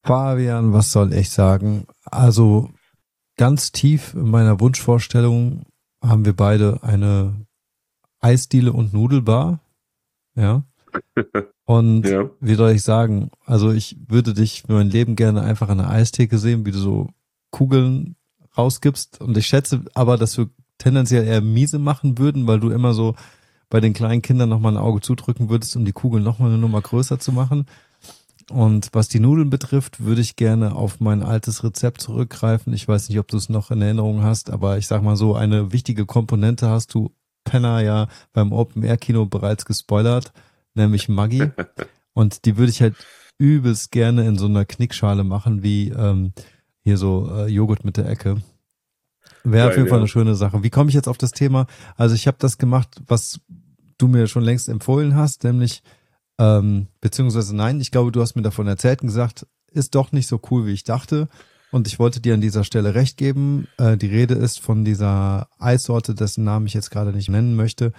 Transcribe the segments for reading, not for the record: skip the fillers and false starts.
Fabian, was soll ich sagen? Also ganz tief in meiner Wunschvorstellung haben wir beide eine Eisdiele und Nudelbar. Ja. Und Ja. wie soll ich sagen? Also ich würde dich für mein Leben gerne einfach an der Eistheke sehen, wie du so Kugeln rausgibst. Und ich schätze aber, dass wir tendenziell eher miese machen würden, weil du immer so bei den kleinen Kindern nochmal ein Auge zudrücken würdest, um die Kugeln nochmal eine Nummer größer zu machen. Und was die Nudeln betrifft, würde ich gerne auf mein altes Rezept zurückgreifen. Ich weiß nicht, ob du es noch in Erinnerung hast, aber ich sag mal so, eine wichtige Komponente hast du, Penner, ja beim Open-Air-Kino bereits gespoilert, nämlich Maggi. Und die würde ich halt übelst gerne in so einer Knickschale machen, wie hier so Joghurt mit der Ecke. Wäre auf Geil, jeden Fall eine ja. schöne Sache. Wie komme ich jetzt auf das Thema? Also ich habe das gemacht, was du mir schon längst empfohlen hast, nämlich beziehungsweise nein, ich glaube, du hast mir davon erzählt und gesagt, ist doch nicht so cool, wie ich dachte. Und ich wollte dir an dieser Stelle recht geben. Die Rede ist von dieser Eissorte, dessen Namen ich jetzt gerade nicht nennen möchte,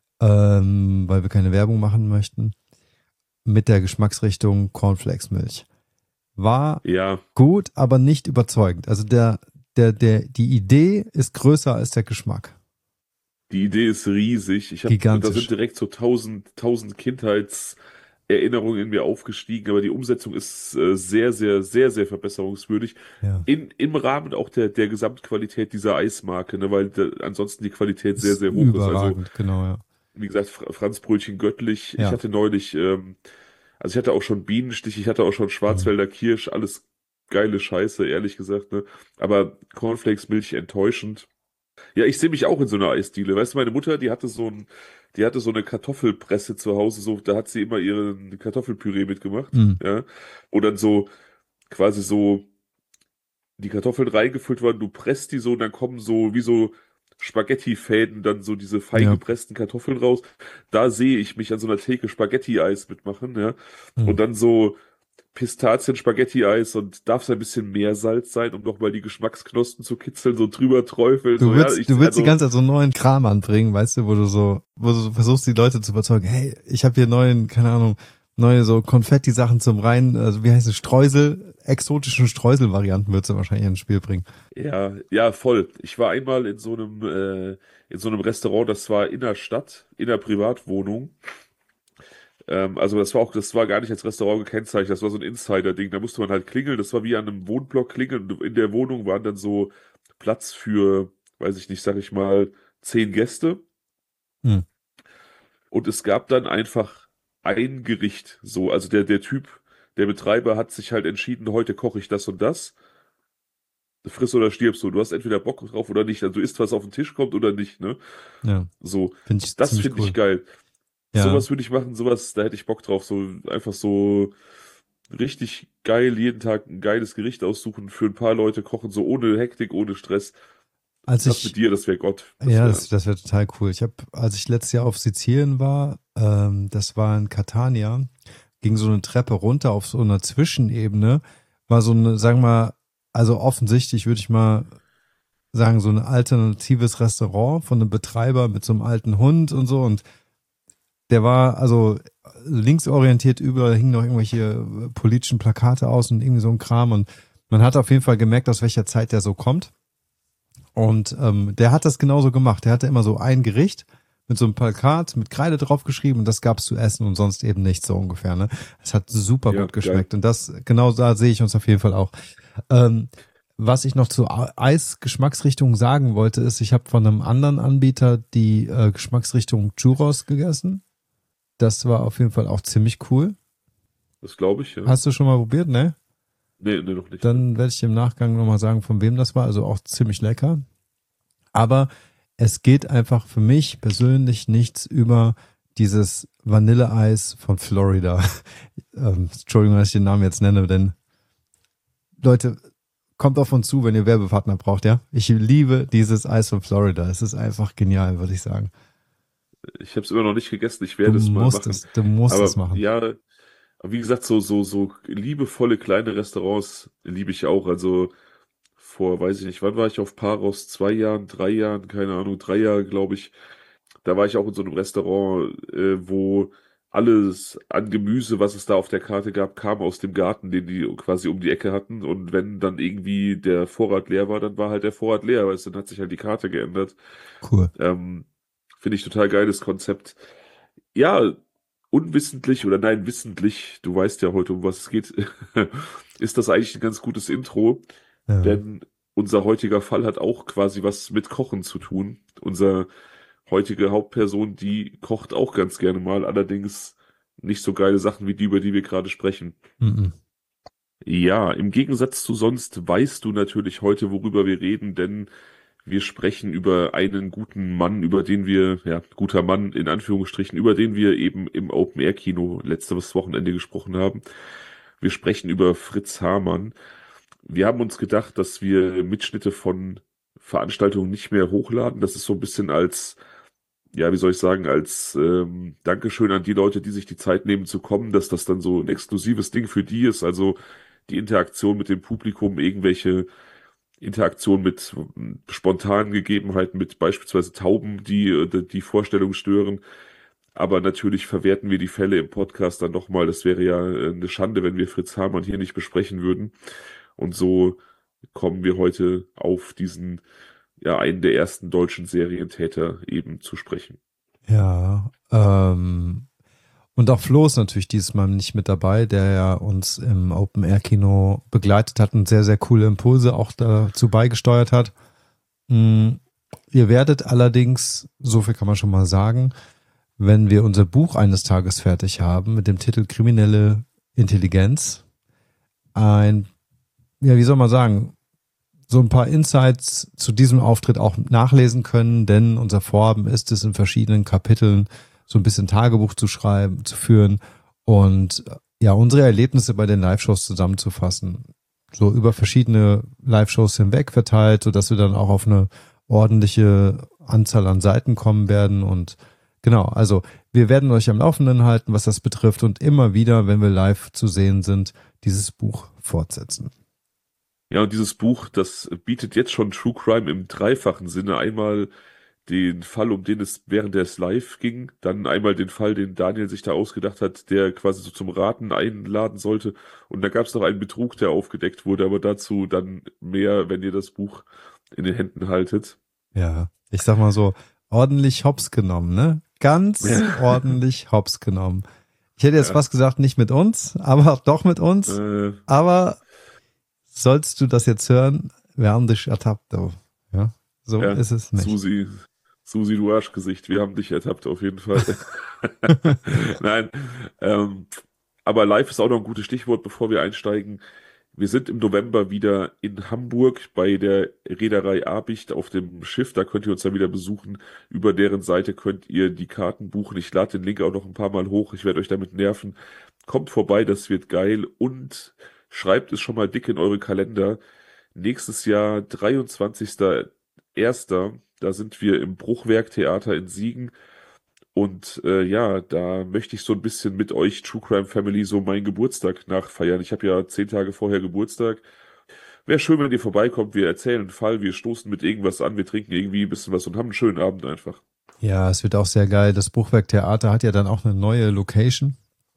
weil wir keine Werbung machen möchten, mit der Geschmacksrichtung Cornflakes-Milch. War Ja, gut, aber nicht überzeugend. Also die Idee ist größer als der Geschmack. die Idee ist riesig. Da sind Gigantisch. direkt so tausend Kindheitserinnerungen in mir aufgestiegen, aber die Umsetzung ist sehr, sehr, sehr, sehr verbesserungswürdig. Ja. Im Rahmen auch der Gesamtqualität dieser Eismarke, ne, weil ansonsten die Qualität sehr, Ist sehr hoch ist. Also, überragend, genau, ja. wie gesagt, Franzbrötchen göttlich. Ich Ja. hatte neulich, also ich hatte auch schon Bienenstich, ich hatte auch schon Mhm. Schwarzwälder Kirsch, alles geile Scheiße, ehrlich gesagt, ne? Aber Cornflakes Milch enttäuschend. Ja, ich sehe mich auch in so einer Eisdiele. Weißt du, meine Mutter, die hatte so eine Kartoffelpresse zu Hause, so, da hat sie immer ihren Kartoffelpüree mitgemacht, Mhm. ja. Und dann so, quasi so, die Kartoffeln reingefüllt werden, du presst die so und dann kommen so, wie so Spaghetti-Fäden, dann so diese fein Ja. gepressten Kartoffeln raus. Da sehe ich mich an so einer Theke Spaghetti-Eis mitmachen, ja. Mhm. Und dann so Pistazien-Spaghetti-Eis und darf es ein bisschen mehr Salz sein, um nochmal die Geschmacksknospen zu kitzeln, so drüber träufeln, so, ja, Du willst die also, ganze Zeit so einen neuen Kram anbringen, weißt du, wo du so versuchst, die Leute zu überzeugen, hey, ich habe hier neuen, keine Ahnung, neue so Konfetti-Sachen zum rein, also wie heißt es, Streusel, exotischen Streusel-Varianten würdest du wahrscheinlich ins Spiel bringen. ja, ja, voll. Ich war einmal in so einem Restaurant, das war in der Stadt, in der Privatwohnung. Also das war gar nicht als Restaurant gekennzeichnet, das war so ein Insider-Ding. Da musste man halt klingeln, das war wie an einem Wohnblock klingeln. Und in der Wohnung waren dann so Platz für, weiß ich nicht, sag ich mal, 10 Gäste. Hm. Und es gab dann einfach ein Gericht. So, also der Typ, der Betreiber hat sich halt entschieden, heute koche ich das und das. Friss oder stirbst du. Du hast entweder Bock drauf oder nicht. Also du isst, was auf den Tisch kommt oder nicht, ne? Ja, So, finde ich das ziemlich finde ich cool. geil. Ja, Sowas würde ich machen, sowas, da hätte ich Bock drauf. So einfach so richtig geil, jeden Tag ein geiles Gericht aussuchen, für ein paar Leute kochen, so ohne Hektik, ohne Stress. als Das mit ich, dir, das wäre Gott. Das ja, wäre. das wäre total cool. Als ich letztes Jahr auf Sizilien war, das war in Catania, ging so eine Treppe runter auf so einer Zwischenebene, war so eine, sagen wir mal, also offensichtlich würde ich mal sagen, so ein alternatives Restaurant von einem Betreiber mit so einem alten Hund und so. Und der war also linksorientiert, überall hingen noch irgendwelche politischen Plakate aus und irgendwie so ein Kram. Und man hat auf jeden Fall gemerkt, aus welcher Zeit der so kommt. Und der hat das genauso gemacht. Der hatte immer so ein Gericht mit so einem Plakat mit Kreide draufgeschrieben und das gab's zu essen und sonst eben nichts so ungefähr. Ne? Es hat super Ja, gut geil. geschmeckt und das genau da sehe ich uns auf jeden Fall auch. Ähm, Was ich noch zu Eisgeschmacksrichtung sagen wollte, ist, ich habe von einem anderen Anbieter die Geschmacksrichtung Churros gegessen. Das war auf jeden Fall auch ziemlich cool. Das glaube ich, ja. Hast du schon mal probiert, ne? Nee, nee, noch nicht, ne? Dann werde ich im Nachgang nochmal sagen, von wem das war. Also auch ziemlich lecker. Aber es geht einfach für mich persönlich nichts über dieses Vanilleeis von Florida. Entschuldigung, dass ich den Namen jetzt nenne, denn Leute, kommt auf uns zu, wenn ihr Werbepartner braucht, ja? Ich liebe dieses Eis von Florida. Es ist einfach genial, würde ich sagen. Ich habe es immer noch nicht gegessen, ich werde es mal machen. Du musst es Aber machen. ja, aber wie gesagt, so liebevolle kleine Restaurants liebe ich auch. Also vor, weiß ich nicht, wann war ich auf Paros? 2 Jahren, 3 Jahren, keine Ahnung, 3 Jahre, glaube ich. Da war ich auch in so einem Restaurant, wo alles an Gemüse, was es da auf der Karte gab, kam aus dem Garten, den die quasi um die Ecke hatten. Und wenn dann irgendwie der Vorrat leer war, dann war halt der Vorrat leer, weil dann hat sich halt die Karte geändert. Cool. Finde ich total geiles Konzept. Ja, unwissentlich oder nein, wissentlich, du weißt ja heute, um was es geht, ist das eigentlich ein ganz gutes Intro, Ja. denn unser heutiger Fall hat auch quasi was mit Kochen zu tun. Unser heutige Hauptperson, die kocht auch ganz gerne mal, allerdings nicht so geile Sachen wie die, über die wir gerade sprechen. Mhm. Ja, im Gegensatz zu sonst weißt du natürlich heute, worüber wir reden, denn wir sprechen über einen guten Mann, über den wir, ja, guter Mann in Anführungsstrichen, über den wir eben im Open-Air-Kino letztes Wochenende gesprochen haben. Wir sprechen über Fritz Hamann. Wir haben uns gedacht, dass wir Mitschnitte von Veranstaltungen nicht mehr hochladen. Das ist so ein bisschen als, ja, wie soll ich sagen, als Dankeschön an die Leute, die sich die Zeit nehmen zu kommen, dass das dann so ein exklusives Ding für die ist. Also die Interaktion mit dem Publikum, irgendwelche Interaktion mit spontanen Gegebenheiten, mit beispielsweise Tauben, die Vorstellung stören. Aber natürlich verwerten wir die Fälle im Podcast dann nochmal. Das wäre ja eine Schande, wenn wir Fritz Hamann hier nicht besprechen würden. Und so kommen wir heute auf diesen, ja, einen der ersten deutschen Serientäter eben zu sprechen. Ja, und auch Flo ist natürlich dieses Mal nicht mit dabei, der ja uns im Open-Air-Kino begleitet hat und sehr, sehr coole Impulse auch dazu beigesteuert hat. Ihr werdet allerdings, so viel kann man schon mal sagen, wenn wir unser Buch eines Tages fertig haben mit dem Titel Kriminelle Intelligenz, wie soll man sagen, so ein paar Insights zu diesem Auftritt auch nachlesen können, denn unser Vorhaben ist es, in verschiedenen Kapiteln so ein bisschen Tagebuch zu schreiben, zu führen und ja, unsere Erlebnisse bei den Live-Shows zusammenzufassen. So über verschiedene Live-Shows hinweg verteilt, sodass wir dann auch auf eine ordentliche Anzahl an Seiten kommen werden. Und genau, also wir werden euch am Laufenden halten, was das betrifft und immer wieder, wenn wir live zu sehen sind, dieses Buch fortsetzen. Ja, und dieses Buch, das bietet jetzt schon True Crime im dreifachen Sinne. Einmal den Fall, um den es während des Live ging, dann einmal den Fall, den Daniel sich da ausgedacht hat, der quasi so zum Raten einladen sollte. Und da gab es noch einen Betrug, der aufgedeckt wurde, aber dazu dann mehr, wenn ihr das Buch in den Händen haltet. Ja, ich sag mal so, ordentlich hops genommen, ne? Ganz ordentlich hops genommen. Ich hätte jetzt fast gesagt, nicht mit uns, aber doch mit uns. Aber sollst du das jetzt hören, wir haben dich ertappt. Ja, so ist es nicht. Susi, du Arschgesicht, wir haben dich ertappt auf jeden Fall. Nein, aber live ist auch noch ein gutes Stichwort, bevor wir einsteigen. Wir sind im November wieder in Hamburg bei der Reederei Abicht auf dem Schiff. Da könnt ihr uns dann wieder besuchen. Über deren Seite könnt ihr die Karten buchen. Ich lade den Link auch noch ein paar Mal hoch. Ich werde euch damit nerven. Kommt vorbei, das wird geil. Und schreibt es schon mal dick in eure Kalender. Nächstes Jahr, 23.01., da sind wir im Bruchwerk-Theater in Siegen. Und ja, da möchte ich so ein bisschen mit euch True Crime Family so meinen Geburtstag nachfeiern. Ich habe ja 10 Tage vorher Geburtstag. Wäre schön, wenn ihr vorbeikommt. Wir erzählen einen Fall, wir stoßen mit irgendwas an, wir trinken irgendwie ein bisschen was und haben einen schönen Abend einfach. Ja, es wird auch sehr geil. Das Bruchwerk Theater hat ja dann auch eine neue Location.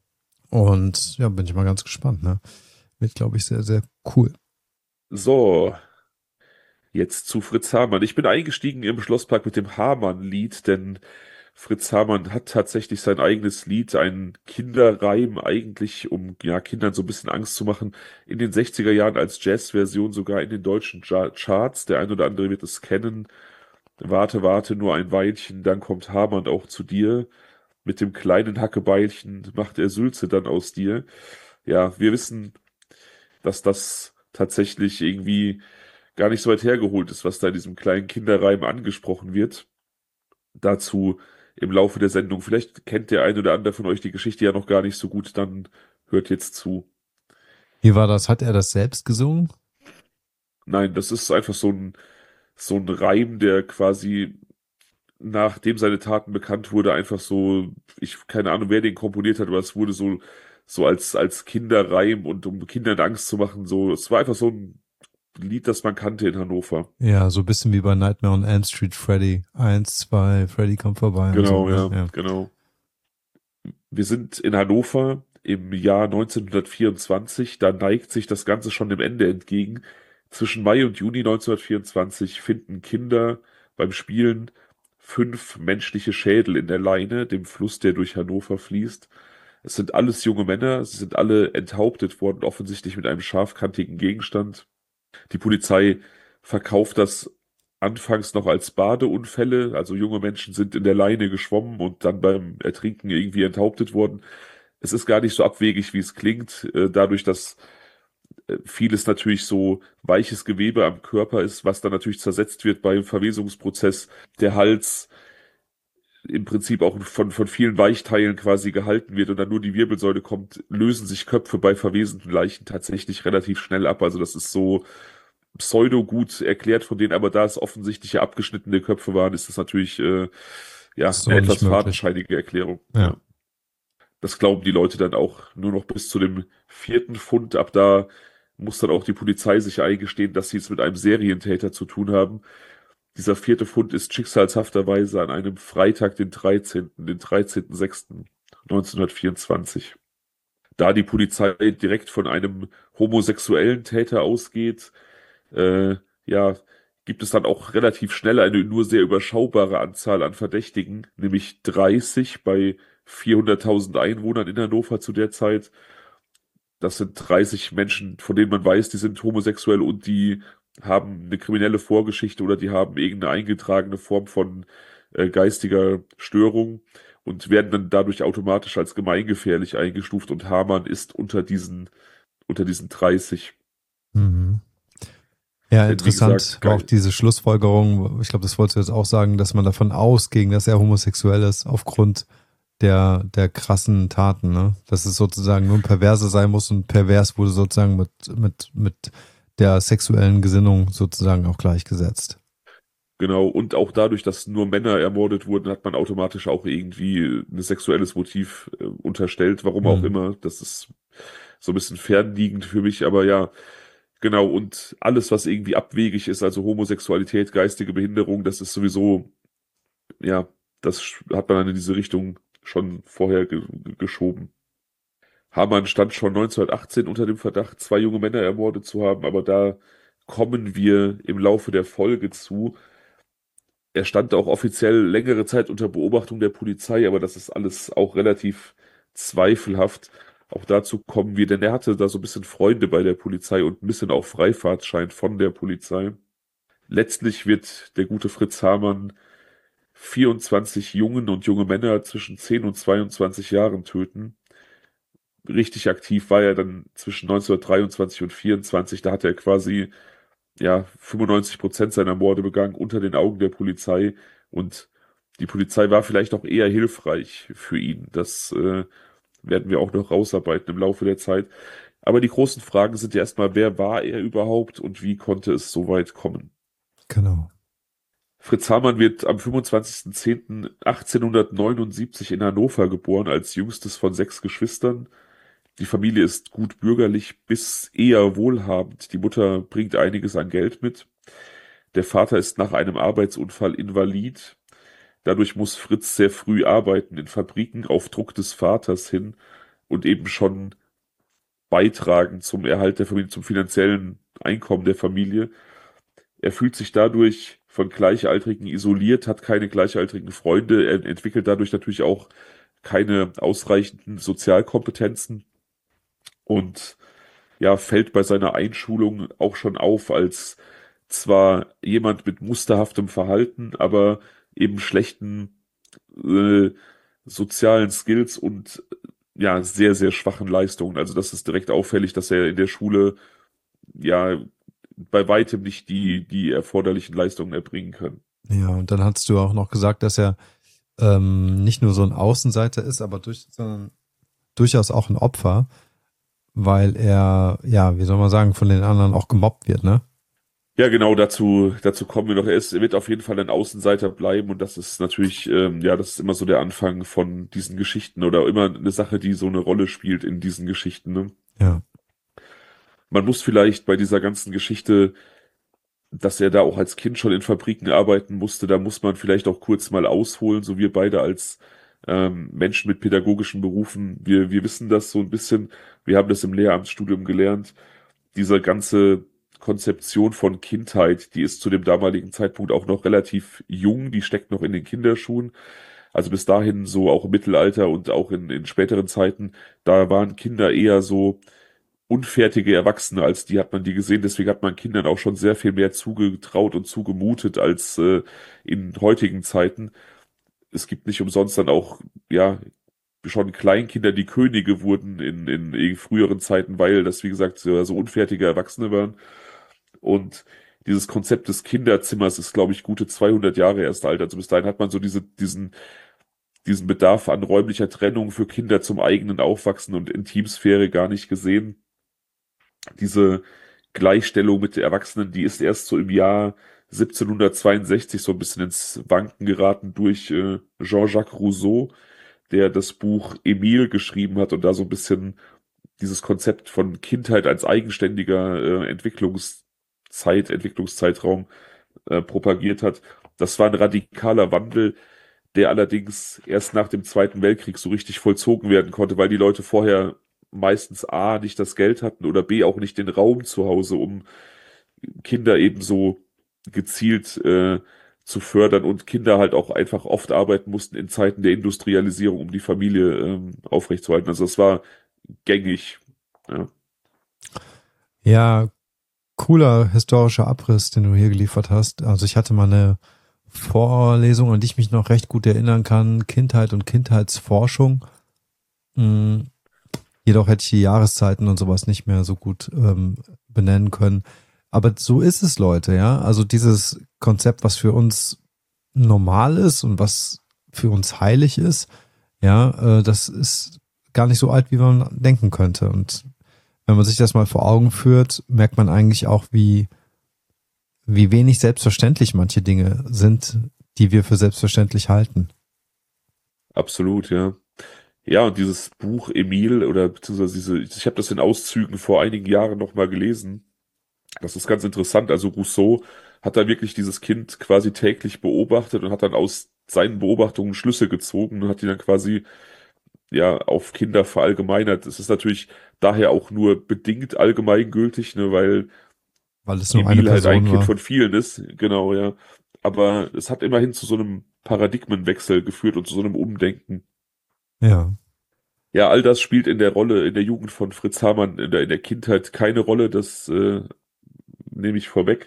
Und ja, bin ich mal ganz gespannt, ne? Wird, glaube ich, sehr, sehr cool. So, jetzt zu Fritz Hamann. Ich bin eingestiegen im Schlosspark mit dem Hamann-Lied, denn Fritz Hamann hat tatsächlich sein eigenes Lied, ein Kinderreim eigentlich, um ja Kindern so ein bisschen Angst zu machen, in den 60er Jahren als Jazzversion sogar in den deutschen Charts. Der ein oder andere wird es kennen. Warte, warte nur ein Weilchen, dann kommt Hamann auch zu dir. Mit dem kleinen Hackebeilchen macht er Sülze dann aus dir. Ja, wir wissen, dass das tatsächlich irgendwie gar nicht so weit hergeholt ist, was da in diesem kleinen Kinderreim angesprochen wird. Dazu im Laufe der Sendung. Vielleicht kennt der ein oder andere von euch die Geschichte ja noch gar nicht so gut, dann hört jetzt zu. Wie war das? Hat er das selbst gesungen? Nein, das ist einfach so ein Reim, der quasi nachdem seine Taten bekannt wurde, einfach so, keine Ahnung, wer den komponiert hat, aber es wurde so als Kinderreim und um Kindern Angst zu machen, so, es war einfach so ein Lied, das man kannte in Hannover. Ja, so ein bisschen wie bei Nightmare on Elm Street, Freddy. 1, 2, Freddy kommt vorbei. Genau, und so, ja, ja, genau. Wir sind in Hannover im Jahr 1924, da neigt sich das Ganze schon dem Ende entgegen. Zwischen Mai und Juni 1924 finden Kinder beim Spielen 5 menschliche Schädel in der Leine, dem Fluss, der durch Hannover fließt. Es sind alles junge Männer, sie sind alle enthauptet worden, offensichtlich mit einem scharfkantigen Gegenstand. Die Polizei verkauft das anfangs noch als Badeunfälle, also junge Menschen sind in der Leine geschwommen und dann beim Ertrinken irgendwie enthauptet worden. Es ist gar nicht so abwegig, wie es klingt, dadurch, dass vieles natürlich so weiches Gewebe am Körper ist, was dann natürlich zersetzt wird beim Verwesungsprozess. Der Hals im Prinzip auch von vielen Weichteilen quasi gehalten wird und dann nur die Wirbelsäule kommt, lösen sich Köpfe bei verwesenden Leichen tatsächlich relativ schnell ab. Also das ist so pseudo gut erklärt von denen, aber da es offensichtliche abgeschnittene Köpfe waren, ist das natürlich ja Ist eine so nicht etwas möglich. fadenscheinige Erklärung. Ja. Ja. Das glauben die Leute dann auch nur noch bis zu dem 4. Fund. Ab da muss dann auch die Polizei sich eingestehen, dass sie es mit einem Serientäter zu tun haben. Dieser 4. Fund ist schicksalshafterweise an einem Freitag, den 13.06.1924. Da die Polizei direkt von einem homosexuellen Täter ausgeht, ja, gibt es dann auch relativ schnell eine nur sehr überschaubare Anzahl an Verdächtigen, nämlich 30 bei 400.000 Einwohnern in Hannover zu der Zeit. Das sind 30 Menschen, von denen man weiß, die sind homosexuell und die haben eine kriminelle Vorgeschichte oder die haben irgendeine eingetragene Form von geistiger Störung und werden dann dadurch automatisch als gemeingefährlich eingestuft und Hamann ist unter diesen 30. Mhm. Ja, Denn wie interessant gesagt, war auch diese Schlussfolgerung, ich glaube, das wolltest du jetzt auch sagen, dass man davon ausging, dass er homosexuell ist, aufgrund der krassen Taten, ne? Dass es sozusagen nur ein Perverse sein muss und pervers wurde sozusagen mit der sexuellen Gesinnung sozusagen auch gleichgesetzt. genau, und auch dadurch, dass nur Männer ermordet wurden, hat man automatisch auch irgendwie ein sexuelles Motiv unterstellt, warum auch Mhm. immer. Das ist so ein bisschen fernliegend für mich, aber ja, genau. Und alles, was irgendwie abwegig ist, also Homosexualität, geistige Behinderung, das ist sowieso, ja, hat man dann in diese Richtung schon vorher geschoben. Hamann stand schon 1918 unter dem Verdacht, 2 junge Männer ermordet zu haben, aber da kommen wir im Laufe der Folge zu. Er stand auch offiziell längere Zeit unter Beobachtung der Polizei, aber das ist alles auch relativ zweifelhaft. Auch dazu kommen wir, denn er hatte da so ein bisschen Freunde bei der Polizei und ein bisschen auch Freifahrtschein von der Polizei. Letztlich wird der gute Fritz Hamann 24 Jungen und junge Männer zwischen 10 und 22 Jahren töten. Richtig aktiv war er dann zwischen 1923 und 24. Da hat er quasi ja 95% seiner Morde begangen unter den Augen der Polizei und die Polizei war vielleicht auch eher hilfreich für ihn. Das werden wir auch noch rausarbeiten im Laufe der Zeit. Aber die großen Fragen sind ja erstmal, wer war er überhaupt und wie konnte es so weit kommen? Genau. Fritz Hamann wird am 25.10.1879 in Hannover geboren, als jüngstes von 6 Geschwistern. Die Familie ist gut bürgerlich bis eher wohlhabend. Die Mutter bringt einiges an Geld mit. Der Vater ist nach einem Arbeitsunfall invalid. Dadurch muss Fritz sehr früh arbeiten in Fabriken auf Druck des Vaters hin und eben schon beitragen zum Erhalt der Familie, zum finanziellen Einkommen der Familie. Er fühlt sich dadurch von Gleichaltrigen isoliert, hat keine gleichaltrigen Freunde, er entwickelt dadurch natürlich auch keine ausreichenden Sozialkompetenzen und ja, fällt bei seiner Einschulung auch schon auf als zwar jemand mit musterhaftem Verhalten, aber eben schlechten äh, sozialen Skills und ja, sehr, sehr schwachen Leistungen. Also das ist direkt auffällig, dass er in der Schule ja bei weitem nicht die erforderlichen Leistungen erbringen kann. Ja, und dann hast du auch noch gesagt, dass er nicht nur so ein Außenseiter ist, aber sondern durchaus auch ein Opfer, weil er, ja, wie soll man sagen, von den anderen auch gemobbt wird, ne? Ja, genau, dazu kommen wir noch. Er wird auf jeden Fall ein Außenseiter bleiben und das ist natürlich, ja, das ist immer so der Anfang von diesen Geschichten oder immer eine Sache, die so eine Rolle spielt in diesen Geschichten, ne? Ja, Man muss vielleicht bei dieser ganzen Geschichte, dass er da auch als Kind schon in Fabriken arbeiten musste, da muss man vielleicht auch kurz mal ausholen, so wir beide als Menschen mit pädagogischen Berufen, wir wissen das so ein bisschen, wir haben das im Lehramtsstudium gelernt, diese ganze Konzeption von Kindheit, die ist zu dem damaligen Zeitpunkt auch noch relativ jung, die steckt noch in den Kinderschuhen. Also bis dahin so auch im Mittelalter und auch in späteren Zeiten, da waren Kinder eher so unfertige Erwachsene, als die hat man die gesehen. Deswegen hat man Kindern auch schon sehr viel mehr zugetraut und zugemutet als in heutigen Zeiten. Es gibt nicht umsonst dann auch, ja, schon Kleinkinder, die Könige wurden in früheren Zeiten, weil das, wie gesagt, so unfertige Erwachsene waren. Und dieses Konzept des Kinderzimmers ist, glaube ich, gute 200 Jahre erst alt. Also bis dahin hat man so diesen Bedarf an räumlicher Trennung für Kinder zum eigenen Aufwachsen und Intimsphäre gar nicht gesehen. Diese Gleichstellung mit den Erwachsenen, die ist erst so im Jahr 1762 so ein bisschen ins Wanken geraten durch Jean-Jacques Rousseau, der das Buch Emile geschrieben hat und da so ein bisschen dieses Konzept von Kindheit als eigenständiger Entwicklungszeitraum propagiert hat. Das war ein radikaler Wandel, der allerdings erst nach dem Zweiten Weltkrieg so richtig vollzogen werden konnte, weil die Leute vorher meistens A, nicht das Geld hatten oder B, auch nicht den Raum zu Hause, um Kinder ebenso gezielt zu fördern und Kinder halt auch einfach oft arbeiten mussten in Zeiten der Industrialisierung, um die Familie aufrechtzuerhalten. Also es war gängig. Ja. Ja, cooler historischer Abriss, den du hier geliefert hast. Also ich hatte mal eine Vorlesung, an die ich mich noch recht gut erinnern kann, Kindheit und Kindheitsforschung. Jedoch hätte ich die Jahreszeiten und sowas nicht mehr so gut benennen können. Aber so ist es, Leute, ja. Also dieses Konzept, was für uns normal ist und was für uns heilig ist, ja, das ist gar nicht so alt, wie man denken könnte. Und wenn man sich das mal vor Augen führt, merkt man eigentlich auch, wie wenig selbstverständlich manche Dinge sind, die wir für selbstverständlich halten. Absolut, ja. Ja, und dieses Buch Emile oder beziehungsweise ich habe das in Auszügen vor einigen Jahren nochmal gelesen. Das ist ganz interessant. Also Rousseau hat da wirklich dieses Kind quasi täglich beobachtet und hat dann aus seinen Beobachtungen Schlüsse gezogen und hat die dann quasi ja auf Kinder verallgemeinert. Es ist natürlich daher auch nur bedingt allgemeingültig, ne, weil Weil es nur eine Emil halt ein Person Kind war. von vielen ist, genau, ja. Aber es hat immerhin zu so einem Paradigmenwechsel geführt und zu so einem Umdenken. Ja. Ja, all das spielt in der Rolle, in der Jugend von Fritz Hamann, in der Kindheit keine Rolle, das nehme ich vorweg.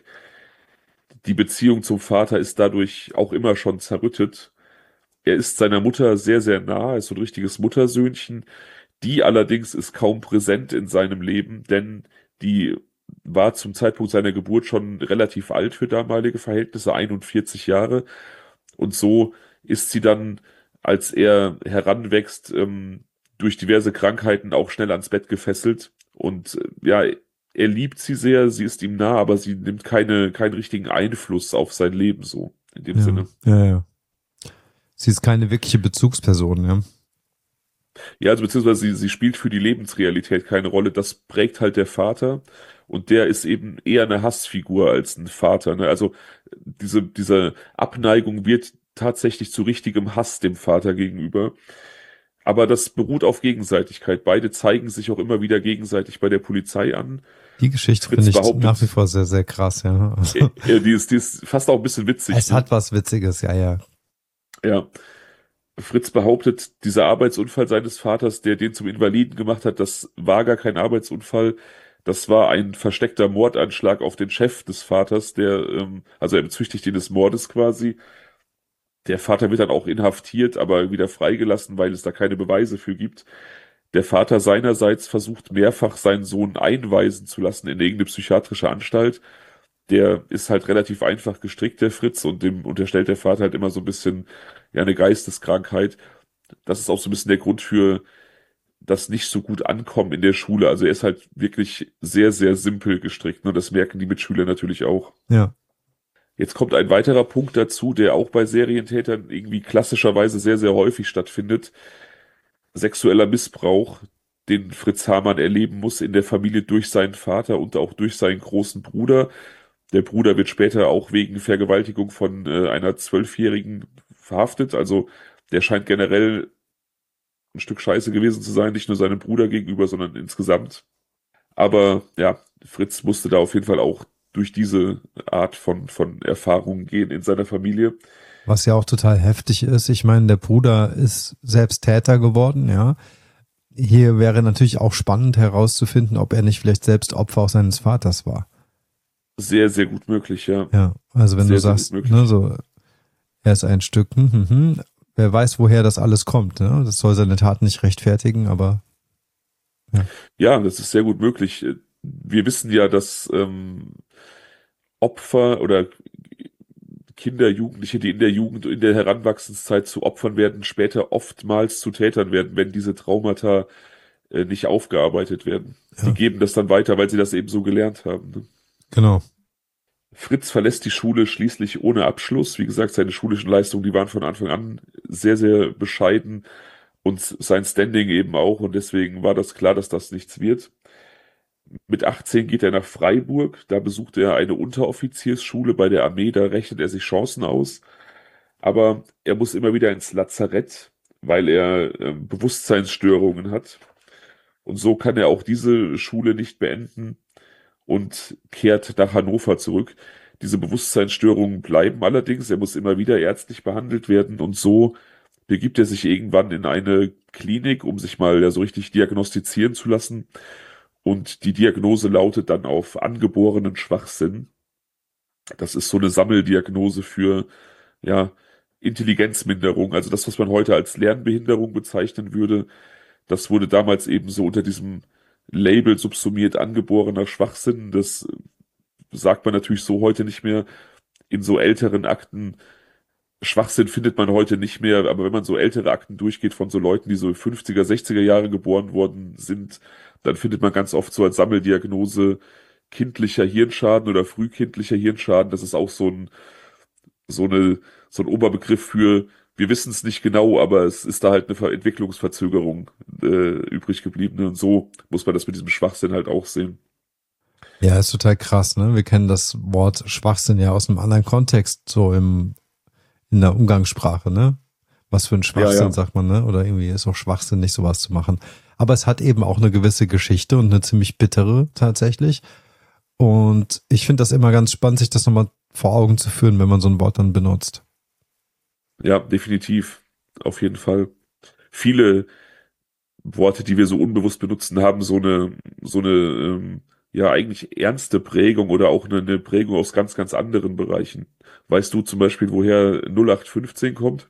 Die Beziehung zum Vater ist dadurch auch immer schon zerrüttet. Er ist seiner Mutter sehr, sehr nah, ist so ein richtiges Muttersöhnchen. Die allerdings ist kaum präsent in seinem Leben, denn die war zum Zeitpunkt seiner Geburt schon relativ alt für damalige Verhältnisse, 41 Jahre. Und so ist sie dann, als er heranwächst, durch diverse Krankheiten auch schnell ans Bett gefesselt. Und ja, er liebt sie sehr, sie ist ihm nah, aber sie nimmt keinen richtigen Einfluss auf sein Leben so, in dem Ja, Sinne. ja, ja. Sie ist keine wirkliche Bezugsperson, ja. Ja, also beziehungsweise sie spielt für die Lebensrealität keine Rolle. Das prägt halt der Vater und der ist eben eher eine Hassfigur als ein Vater. Ne? Also diese Abneigung wird tatsächlich zu richtigem Hass dem Vater gegenüber. Aber das beruht auf Gegenseitigkeit. Beide zeigen sich auch immer wieder gegenseitig bei der Polizei an. Die Geschichte finde Fritz ich nach wie behauptet, vor sehr, sehr krass, ja. Also, die ist fast auch ein bisschen witzig, es ne? hat was Witziges, ja, ja. Ja. Fritz behauptet, dieser Arbeitsunfall seines Vaters, der den zum Invaliden gemacht hat, das war gar kein Arbeitsunfall. Das war ein versteckter Mordanschlag auf den Chef des Vaters, also er bezichtigt ihn des Mordes quasi. Der Vater wird dann auch inhaftiert, aber wieder freigelassen, weil es da keine Beweise für gibt. Der Vater seinerseits versucht mehrfach seinen Sohn einweisen zu lassen in irgendeine psychiatrische Anstalt. Der ist halt relativ einfach gestrickt, der Fritz, und dem unterstellt der Vater halt immer so ein bisschen, ja, eine Geisteskrankheit. Das ist auch so ein bisschen der Grund für das nicht so gut ankommen in der Schule. Also er ist halt wirklich sehr, sehr simpel gestrickt. Und das merken die Mitschüler natürlich auch. Ja. Jetzt kommt ein weiterer Punkt dazu, der auch bei Serientätern irgendwie klassischerweise sehr, sehr häufig stattfindet. Sexueller Missbrauch, den Fritz Hamann erleben muss in der Familie durch seinen Vater und auch durch seinen großen Bruder. Der Bruder wird später auch wegen Vergewaltigung von einer 12-Jährigen verhaftet. Also Der scheint generell ein Stück Scheiße gewesen zu sein, nicht nur seinem Bruder gegenüber, sondern insgesamt. Aber ja, Fritz musste da auf jeden Fall auch durch diese Art von Erfahrungen gehen in seiner Familie. Was ja auch total heftig ist. Ich meine, der Bruder ist selbst Täter geworden, ja. Hier wäre natürlich auch spannend herauszufinden, ob er nicht vielleicht selbst Opfer auch seines Vaters war. Sehr, sehr gut möglich, ja. Ja, also wenn Sehr, du sehr gut sagst, möglich. ne, so, er ist ein Stück, wer weiß, woher das alles kommt, ne? Das soll seine Tat nicht rechtfertigen, aber ja. Ja, das ist sehr gut möglich. Wir wissen ja, dass Opfer oder Kinder, Jugendliche, die in der Jugend, in der Heranwachsenszeit zu Opfern werden, später oftmals zu Tätern werden, wenn diese Traumata nicht aufgearbeitet werden. Die Ja, geben das dann weiter, weil sie das eben so gelernt haben. Ne? genau. Fritz verlässt die Schule schließlich ohne Abschluss. Wie gesagt, seine schulischen Leistungen, die waren von Anfang an sehr, sehr bescheiden und sein Standing eben auch. Und deswegen war das klar, dass das nichts wird. Mit 18 geht er nach Freiburg. Da besucht er eine Unteroffiziersschule bei der Armee. Da rechnet er sich Chancen aus. Aber er muss immer wieder ins Lazarett, weil er Bewusstseinsstörungen hat. Und so kann er auch diese Schule nicht beenden und kehrt nach Hannover zurück. Diese Bewusstseinsstörungen bleiben allerdings. Er muss immer wieder ärztlich behandelt werden und so begibt er sich irgendwann in eine Klinik, um sich mal ja so richtig diagnostizieren zu lassen. Und die Diagnose lautet dann auf angeborenen Schwachsinn. Das ist so eine Sammeldiagnose für, ja, Intelligenzminderung. Also das, was man heute als Lernbehinderung bezeichnen würde, das wurde damals eben so unter diesem Label subsumiert, angeborener Schwachsinn. Das sagt man natürlich so heute nicht mehr. In so älteren Akten, Schwachsinn findet man heute nicht mehr, aber wenn man so ältere Akten durchgeht von so Leuten, die so 50er, 60er Jahre geboren worden sind, dann findet man ganz oft so als Sammeldiagnose kindlicher Hirnschaden oder frühkindlicher Hirnschaden. Das ist auch so eine, so ein Oberbegriff für, wir wissen es nicht genau, aber es ist da halt eine Entwicklungsverzögerung übrig geblieben. Ne? Und so muss man das mit diesem Schwachsinn halt auch sehen. Ja, ist total krass, ne? Wir kennen das Wort Schwachsinn ja aus einem anderen Kontext, so in der Umgangssprache, ne? Was für ein Ja, Schwachsinn, ja. sagt man, ne? Oder irgendwie ist auch schwachsinnig, sowas zu machen. Aber es hat eben auch eine gewisse Geschichte und eine ziemlich bittere tatsächlich. Und ich finde das immer ganz spannend, sich das nochmal vor Augen zu führen, wenn man so ein Wort dann benutzt. Ja, definitiv. Auf jeden Fall. Viele Worte, die wir so unbewusst benutzen, haben so eine, ja, eigentlich ernste Prägung oder auch eine Prägung aus ganz, ganz anderen Bereichen. Weißt du zum Beispiel, woher 0815 kommt?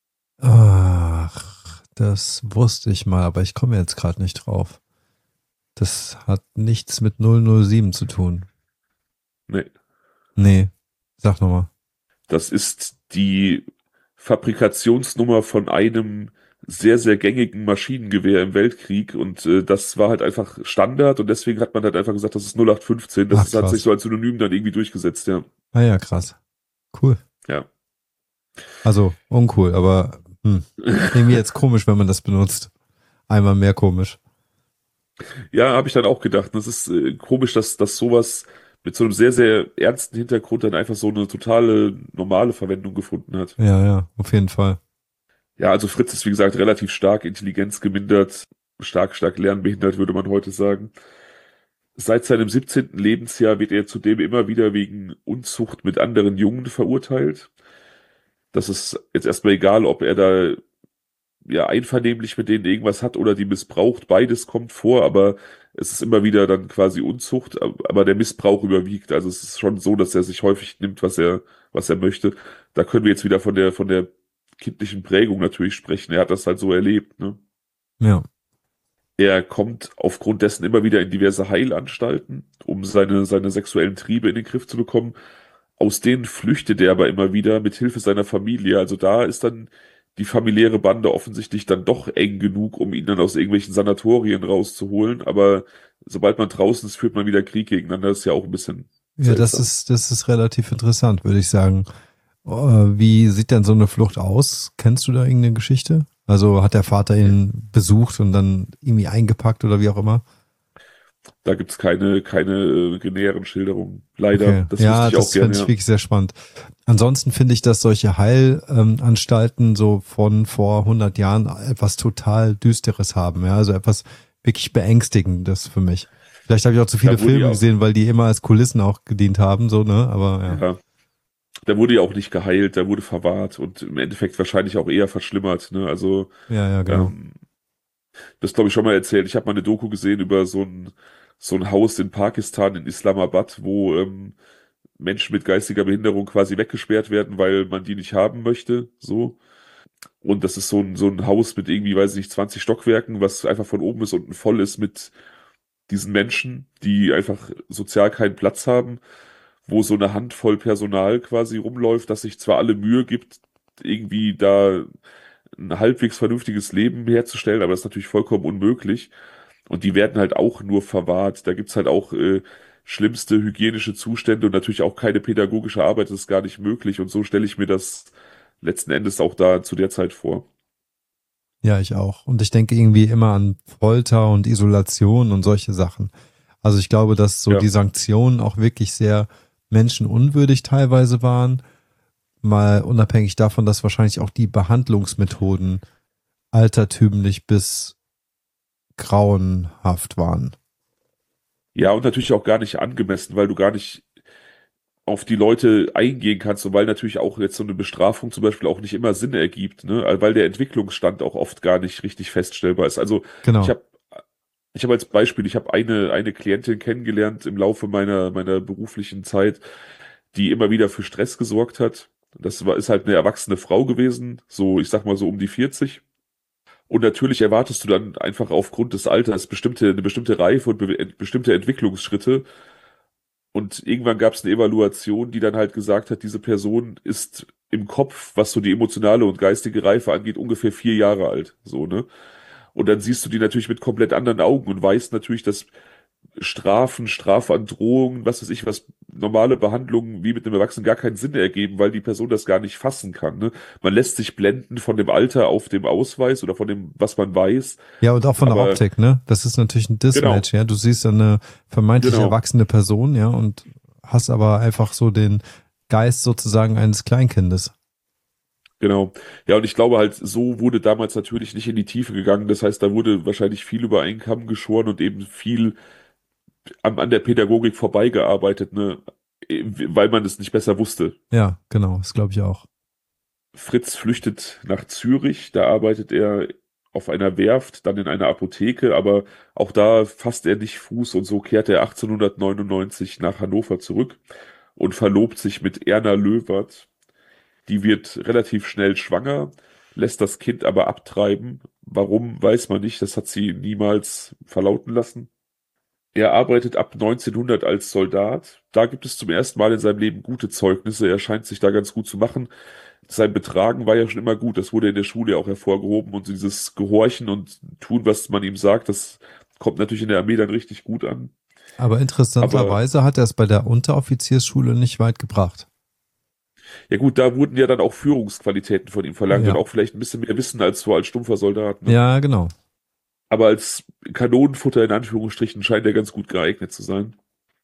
Ach, das wusste ich mal, aber ich komme jetzt gerade nicht drauf. Das hat nichts mit 007 zu tun. Nee. Nee, sag nochmal. Das ist die Fabrikationsnummer von einem sehr, sehr gängigen Maschinengewehr im Weltkrieg und das war halt einfach Standard und deswegen hat man halt einfach gesagt, das ist 0815. Ach, Hat sich krass. so als Synonym dann irgendwie durchgesetzt, ja. Ah ja, krass. Cool. Ja. Also, uncool, aber irgendwie jetzt komisch, wenn man das benutzt. Einmal mehr komisch. Ja, habe ich dann auch gedacht. Das ist komisch, dass sowas mit so einem sehr, sehr ernsten Hintergrund dann einfach so eine totale normale Verwendung gefunden hat. Ja, ja, auf jeden Fall. Ja, also Fritz ist wie gesagt relativ stark intelligenzgemindert, stark lernbehindert, würde man heute sagen. Seit seinem 17. Lebensjahr wird er zudem immer wieder wegen Unzucht mit anderen Jungen verurteilt. Das ist jetzt erstmal egal, ob er da ja einvernehmlich mit denen irgendwas hat oder die missbraucht. Beides kommt vor, aber es ist immer wieder dann quasi Unzucht, aber der Missbrauch überwiegt. Also es ist schon so, dass er sich häufig nimmt, was er möchte. Da können wir jetzt wieder von der kindlichen Prägung natürlich sprechen. Er hat das halt so erlebt, ne? Ja. Er kommt aufgrund dessen immer wieder in diverse Heilanstalten, um seine sexuellen Triebe in den Griff zu bekommen. Aus denen flüchtet er aber immer wieder mit Hilfe seiner Familie. Also da ist dann die familiäre Bande offensichtlich dann doch eng genug, um ihn dann aus irgendwelchen Sanatorien rauszuholen. Aber sobald man draußen ist, führt man wieder Krieg gegeneinander. Das ist ja auch ein bisschen Ja, seltsam. das ist relativ interessant, würde ich sagen. Wie sieht denn so eine Flucht aus? Kennst du da irgendeine Geschichte? Also hat der Vater ihn besucht und dann irgendwie eingepackt oder wie auch immer? Da gibt's keine näheren Schilderungen. Leider. Okay. Das wüsste Ja, ich auch das fände gerne, ich ja. wirklich sehr spannend. Ansonsten finde ich, dass solche Heilanstalten so von vor 100 Jahren etwas total Düsteres haben. Ja, also etwas wirklich Beängstigendes für mich. Vielleicht habe ich auch zu viele Da wurde ja Filme auch, gesehen, weil die immer als Kulissen auch gedient haben, so, ne? Aber ja. ja, da wurde ja auch nicht geheilt, da wurde verwahrt und im Endeffekt wahrscheinlich auch eher verschlimmert, ne? Also, Ja, ja, genau. ähm, das glaube ich schon mal erzählt. Ich habe mal eine Doku gesehen über so ein Haus in Pakistan, in Islamabad, wo Menschen mit geistiger Behinderung quasi weggesperrt werden, weil man die nicht haben möchte, so. Und das ist so ein Haus mit irgendwie, weiß ich nicht, 20 Stockwerken, was einfach von oben bis unten voll ist mit diesen Menschen, die einfach sozial keinen Platz haben, wo so eine Handvoll Personal quasi rumläuft, das sich zwar alle Mühe gibt, irgendwie da ein halbwegs vernünftiges Leben herzustellen, aber das ist natürlich vollkommen unmöglich. Und die werden halt auch nur verwahrt. Da gibt's halt auch schlimmste hygienische Zustände und natürlich auch keine pädagogische Arbeit, das ist gar nicht möglich. Und so stelle ich mir das letzten Endes auch da zu der Zeit vor. Ja, ich auch. Und ich denke irgendwie immer an Folter und Isolation und solche Sachen. Also ich glaube, dass so Ja. die Sanktionen auch wirklich sehr menschenunwürdig teilweise waren. Mal unabhängig davon, dass wahrscheinlich auch die Behandlungsmethoden altertümlich bis grauenhaft waren. Ja, und natürlich auch gar nicht angemessen, weil du gar nicht auf die Leute eingehen kannst und weil natürlich auch jetzt so eine Bestrafung zum Beispiel auch nicht immer Sinn ergibt, ne? Weil der Entwicklungsstand auch oft gar nicht richtig feststellbar ist. Also ich Genau. habe ich habe als Beispiel, ich habe eine Klientin kennengelernt im Laufe meiner beruflichen Zeit, die immer wieder für Stress gesorgt hat. Ist halt eine erwachsene Frau gewesen, so ich sag mal so um die 40. Und natürlich erwartest du dann einfach aufgrund des Alters eine bestimmte Reife und bestimmte Entwicklungsschritte. Und irgendwann gab es eine Evaluation, die dann halt gesagt hat, diese Person ist im Kopf, was so die emotionale und geistige Reife angeht, ungefähr 4 Jahre alt. So, ne? Und dann siehst du die natürlich mit komplett anderen Augen und weißt natürlich, dass Strafen, Strafandrohungen, was weiß ich, was normale Behandlungen wie mit einem Erwachsenen gar keinen Sinn ergeben, weil die Person das gar nicht fassen kann. Ne? Man lässt sich blenden von dem Alter auf dem Ausweis oder von dem, was man weiß. Ja, und auch von der Aber Optik, ne? Das ist natürlich ein genau, Dismatch, ja. Du siehst dann eine vermeintlich genau, erwachsene Person, ja, und hast aber einfach so den Geist sozusagen eines Kleinkindes. genau. Ja, und ich glaube halt, so wurde damals natürlich nicht in die Tiefe gegangen. Das heißt, da wurde wahrscheinlich viel über einen Kamm geschoren und eben viel an der Pädagogik vorbeigearbeitet, ne? Weil man es nicht besser wusste. Ja, genau, das glaube ich auch. Fritz flüchtet nach Zürich, da arbeitet er auf einer Werft, dann in einer Apotheke, aber auch da fasst er nicht Fuß und so kehrt er 1899 nach Hannover zurück und verlobt sich mit Erna Löwert. Die wird relativ schnell schwanger, lässt das Kind aber abtreiben. Warum, weiß man nicht, das hat sie niemals verlauten lassen. Er arbeitet ab 1900 als Soldat. Da gibt es zum ersten Mal in seinem Leben gute Zeugnisse. Er scheint sich da ganz gut zu machen. Sein Betragen war ja schon immer gut. Das wurde in der Schule auch hervorgehoben. Und so dieses Gehorchen und tun, was man ihm sagt, das kommt natürlich in der Armee dann richtig gut an. Aber Aber interessanterweise hat er es bei der Unteroffiziersschule nicht weit gebracht. ja gut, da wurden ja dann auch Führungsqualitäten von ihm verlangt und Ja, auch vielleicht ein bisschen mehr Wissen als so als stumpfer Soldat, ne? ja, genau. Aber als Kanonenfutter in Anführungsstrichen scheint er ganz gut geeignet zu sein.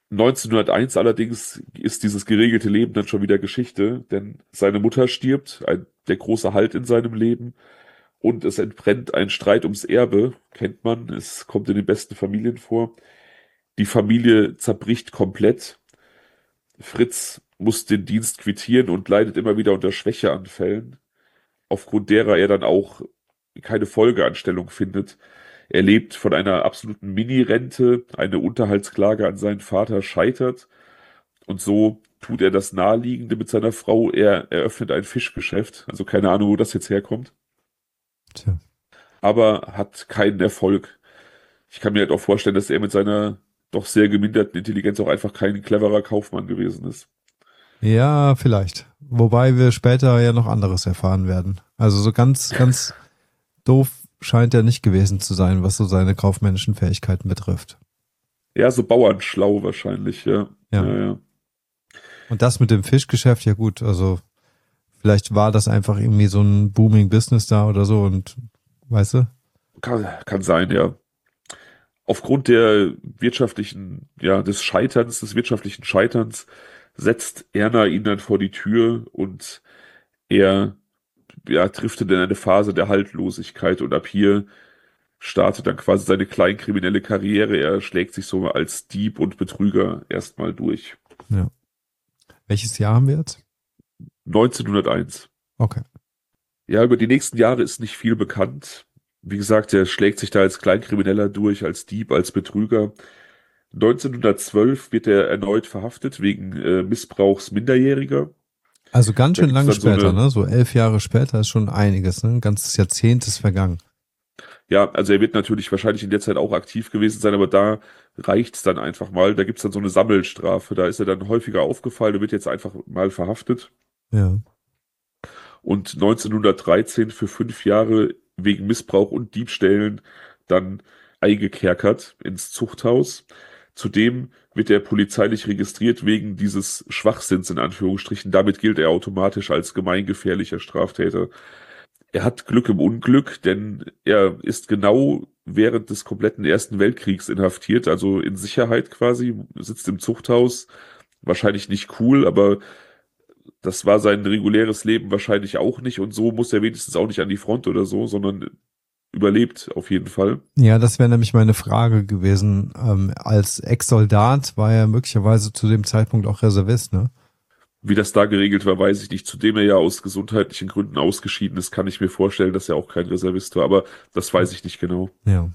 1901 allerdings ist dieses geregelte Leben dann schon wieder Geschichte, denn seine Mutter stirbt, der große Halt in seinem Leben, und es entbrennt ein Streit ums Erbe, kennt man, es kommt in den besten Familien vor. Die Familie zerbricht komplett. Fritz muss den Dienst quittieren und leidet immer wieder unter Schwächeanfällen, aufgrund derer er dann auch keine Folgeanstellung findet. Er lebt von einer absoluten Mini-Rente, eine Unterhaltsklage an seinen Vater scheitert. Und so tut er das Naheliegende mit seiner Frau. Er eröffnet ein Fischgeschäft. Also keine Ahnung, wo das jetzt herkommt. Tja. Aber hat keinen Erfolg. Ich kann mir halt auch vorstellen, dass er mit seiner doch sehr geminderten Intelligenz auch einfach kein cleverer Kaufmann gewesen ist. Ja, vielleicht. Wobei wir später ja noch anderes erfahren werden. Also so ganz, ganz doof scheint er nicht gewesen zu sein, was so seine kaufmännischen Fähigkeiten betrifft. Ja, so bauernschlau wahrscheinlich, ja. Ja. Ja, ja. Und das mit dem Fischgeschäft, ja gut, also vielleicht war das einfach irgendwie so ein booming Business da oder so und weißt du? Kann sein, ja. aufgrund der des wirtschaftlichen Scheiterns, setzt Erna ihn dann vor die Tür und er driftet in eine Phase der Haltlosigkeit und ab hier startet dann quasi seine kleinkriminelle Karriere. Er schlägt sich so als Dieb und Betrüger erstmal durch. Ja. Welches Jahr haben wir jetzt? 1901. Okay. Ja, über die nächsten Jahre ist nicht viel bekannt. Wie gesagt, er schlägt sich da als Kleinkrimineller durch, als Dieb, als Betrüger. 1912 wird er erneut verhaftet wegen Missbrauchs Minderjähriger. Also ganz Da schön gibt's lange dann so später, eine, ne? So 11 Jahre später ist schon einiges, ne? Ein ganzes Jahrzehnt ist vergangen. ja, also er wird natürlich wahrscheinlich in der Zeit auch aktiv gewesen sein, aber da reicht's dann einfach mal. Da gibt's dann so eine Sammelstrafe. Da ist er dann häufiger aufgefallen und wird jetzt einfach mal verhaftet. Ja. Und 1913 für 5 Jahre wegen Missbrauch und Diebstählen dann eingekerkert ins Zuchthaus. Zudem wird er polizeilich registriert wegen dieses Schwachsinns in Anführungsstrichen. Damit gilt er automatisch als gemeingefährlicher Straftäter. Er hat Glück im Unglück, denn er ist genau während des kompletten Ersten Weltkriegs inhaftiert, also in Sicherheit quasi, sitzt im Zuchthaus. Wahrscheinlich nicht cool, aber das war sein reguläres Leben wahrscheinlich auch nicht und so muss er wenigstens auch nicht an die Front oder so, sondern überlebt auf jeden Fall. Ja, das wäre nämlich meine Frage gewesen. Als Ex-Soldat war er möglicherweise zu dem Zeitpunkt auch Reservist, ne? Wie das da geregelt war, weiß ich nicht. Zudem er ja aus gesundheitlichen Gründen ausgeschieden ist, kann ich mir vorstellen, dass er auch kein Reservist war, aber das weiß ich nicht genau. Ja.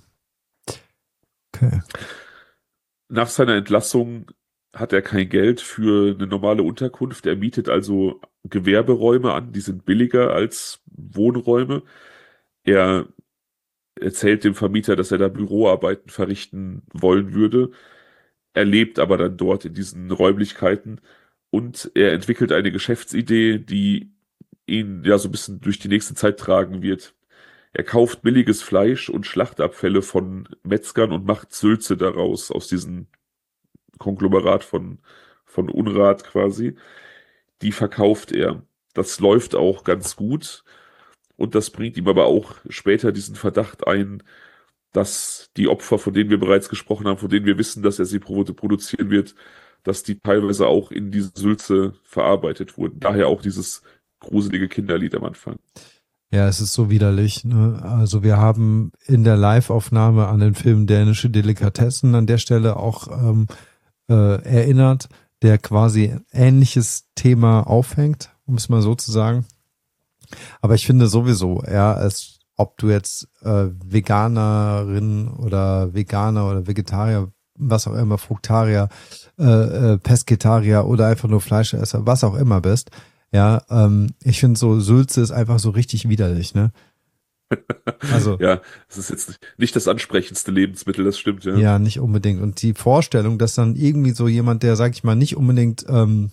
Okay. Nach seiner Entlassung hat er kein Geld für eine normale Unterkunft. Er mietet also Gewerberäume an, die sind billiger als Wohnräume. Er erzählt dem Vermieter, dass er da Büroarbeiten verrichten wollen würde. Er lebt aber dann dort in diesen Räumlichkeiten und er entwickelt eine Geschäftsidee, die ihn ja so ein bisschen durch die nächste Zeit tragen wird. Er kauft billiges Fleisch und Schlachtabfälle von Metzgern und macht Sülze daraus, aus diesem Konglomerat von Unrat quasi. Die verkauft er. Das läuft auch ganz gut und das bringt ihm aber auch später diesen Verdacht ein, dass die Opfer, von denen wir bereits gesprochen haben, von denen wir wissen, dass er sie produzieren wird, dass die teilweise auch in diese Sülze verarbeitet wurden. Daher auch dieses gruselige Kinderlied am Anfang. Ja, es ist so widerlich, ne? Also wir haben in der Live-Aufnahme an den Film Dänische Delikatessen an der Stelle auch erinnert, der quasi ein ähnliches Thema aufhängt, um es mal so zu sagen. Aber ich finde sowieso, ob du jetzt Veganerin oder Veganer oder Vegetarier, was auch immer, Fruktarier, Pesketarier oder einfach nur Fleischesser, was auch immer bist, ja, ich finde so Sülze ist einfach so richtig widerlich, ne? Also Ja, es ist jetzt nicht das ansprechendste Lebensmittel, das stimmt, ja. ja, nicht unbedingt. Und die Vorstellung, dass dann irgendwie so jemand, der, sag ich mal, nicht unbedingt, dem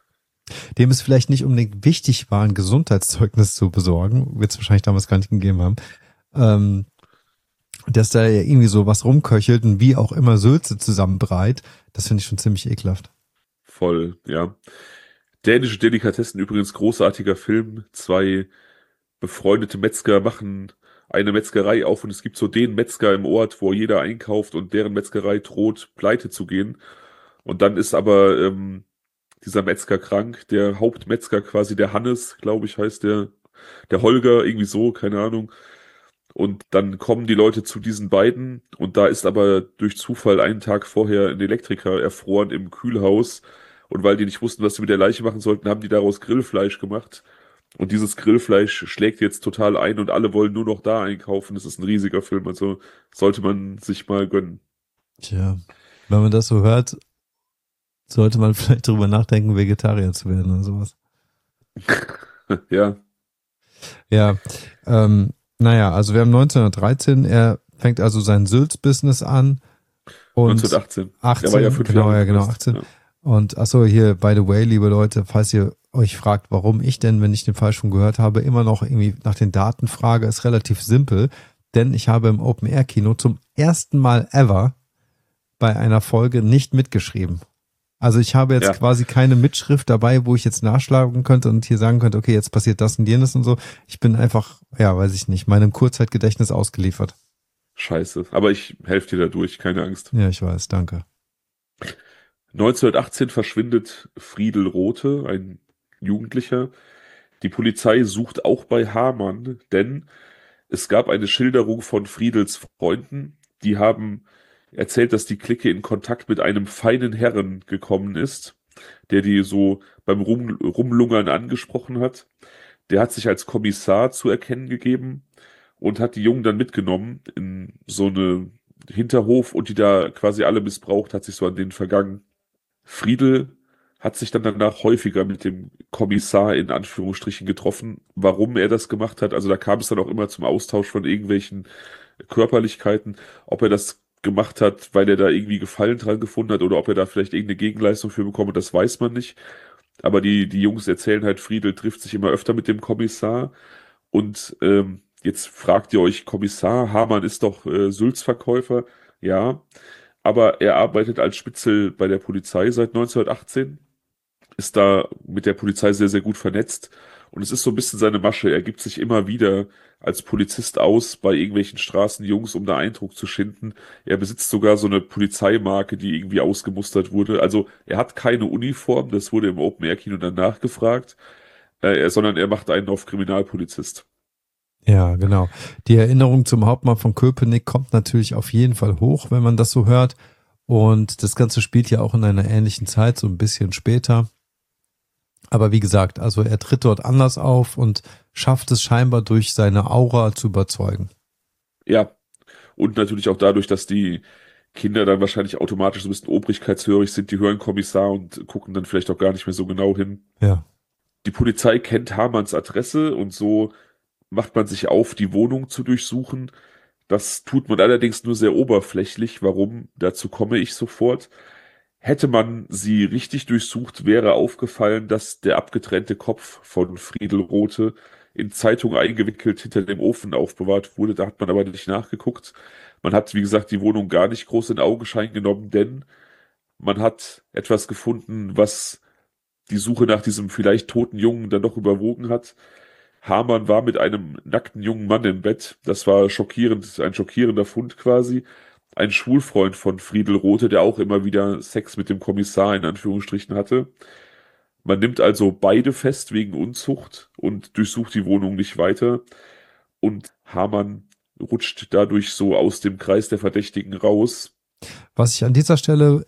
es vielleicht nicht unbedingt wichtig war, ein Gesundheitszeugnis zu besorgen, wird es wahrscheinlich damals gar nicht gegeben haben, dass da ja irgendwie so was rumköchelt und wie auch immer Sülze zusammenbreit, das finde ich schon ziemlich ekelhaft. Voll, ja. Dänische Delikatessen, übrigens großartiger Film. 2 befreundete Metzger machen eine Metzgerei auf und es gibt so den Metzger im Ort, wo jeder einkauft und deren Metzgerei droht, pleite zu gehen. Und dann ist aber dieser Metzger krank, der Hauptmetzger quasi, der Hannes, glaube ich, heißt der Holger, irgendwie so, keine Ahnung. Und dann kommen die Leute zu diesen beiden und da ist aber durch Zufall einen Tag vorher ein Elektriker erfroren im Kühlhaus. Und weil die nicht wussten, was sie mit der Leiche machen sollten, haben die daraus Grillfleisch gemacht. Und dieses Grillfleisch schlägt jetzt total ein und alle wollen nur noch da einkaufen. Das ist ein riesiger Film, also sollte man sich mal gönnen. Tja, wenn man das so hört, sollte man vielleicht drüber nachdenken, Vegetarier zu werden oder sowas. Ja, Ja, naja, also wir haben 1913, er fängt also sein Sülz-Business an. Und 1918. 18, Er war ja 5 genau, Jahre ja, genau, fest. 18. Ja. Und achso, hier, by the way, liebe Leute, falls ihr euch fragt, warum ich denn, wenn ich den Fall schon gehört habe, immer noch irgendwie nach den Daten frage, ist relativ simpel, denn ich habe im Open-Air-Kino zum ersten Mal ever bei einer Folge nicht mitgeschrieben. Also ich habe jetzt quasi keine Mitschrift dabei, wo ich jetzt nachschlagen könnte und hier sagen könnte, okay, jetzt passiert das und jenes und so. Ich bin einfach, ja, weiß ich nicht, meinem Kurzzeitgedächtnis ausgeliefert. Scheiße. Aber ich helfe dir da durch, keine Angst. Ja, ich weiß, danke. 1918 verschwindet Friedel Rothe, ein Jugendlicher. Die Polizei sucht auch bei Hamann, denn es gab eine Schilderung von Friedels Freunden, die haben erzählt, dass die Clique in Kontakt mit einem feinen Herren gekommen ist, der die so beim Rumlungern angesprochen hat. Der hat sich als Kommissar zu erkennen gegeben und hat die Jungen dann mitgenommen in so eine Hinterhof und die da quasi alle missbraucht, hat sich so an denen vergangen. Friedel hat sich dann danach häufiger mit dem Kommissar in Anführungsstrichen getroffen. Warum er das gemacht hat, also da kam es dann auch immer zum Austausch von irgendwelchen Körperlichkeiten. Ob er das gemacht hat, weil er da irgendwie Gefallen dran gefunden hat oder ob er da vielleicht irgendeine Gegenleistung für bekommt, das weiß man nicht. Aber die Jungs erzählen halt, Friedel trifft sich immer öfter mit dem Kommissar. Und jetzt fragt ihr euch, Kommissar, Hamann ist doch Sülzverkäufer. Ja, aber er arbeitet als Spitzel bei der Polizei seit 1918, ist da mit der Polizei sehr, sehr gut vernetzt. Und es ist so ein bisschen seine Masche. Er gibt sich immer wieder als Polizist aus bei irgendwelchen Straßenjungs, um da Eindruck zu schinden. Er besitzt sogar so eine Polizeimarke, die irgendwie ausgemustert wurde. Also er hat keine Uniform, das wurde im Open-Air-Kino dann nachgefragt, sondern er macht einen auf Kriminalpolizist. Ja, genau. Die Erinnerung zum Hauptmann von Köpenick kommt natürlich auf jeden Fall hoch, wenn man das so hört. Und das Ganze spielt ja auch in einer ähnlichen Zeit, so ein bisschen später. Aber wie gesagt, also er tritt dort anders auf und schafft es scheinbar durch seine Aura zu überzeugen. Ja, und natürlich auch dadurch, dass die Kinder dann wahrscheinlich automatisch so ein bisschen obrigkeitshörig sind, die hören Kommissar und gucken dann vielleicht auch gar nicht mehr so genau hin. Ja. Die Polizei kennt Hamanns Adresse und so macht man sich auf, die Wohnung zu durchsuchen. Das tut man allerdings nur sehr oberflächlich. Warum? Dazu komme ich sofort. Hätte man sie richtig durchsucht, wäre aufgefallen, dass der abgetrennte Kopf von Friedel Rothe in Zeitung eingewickelt hinter dem Ofen aufbewahrt wurde. Da hat man aber nicht nachgeguckt. Man hat, wie gesagt, die Wohnung gar nicht groß in Augenschein genommen, denn man hat etwas gefunden, was die Suche nach diesem vielleicht toten Jungen dann doch überwogen hat. Hamann war mit einem nackten jungen Mann im Bett. Das war schockierend, ein schockierender Fund quasi. Ein Schwulfreund von Friedel Rothe, der auch immer wieder Sex mit dem Kommissar in Anführungsstrichen hatte. Man nimmt also beide fest wegen Unzucht und durchsucht die Wohnung nicht weiter. Und Hamann rutscht dadurch so aus dem Kreis der Verdächtigen raus. Was ich an dieser Stelle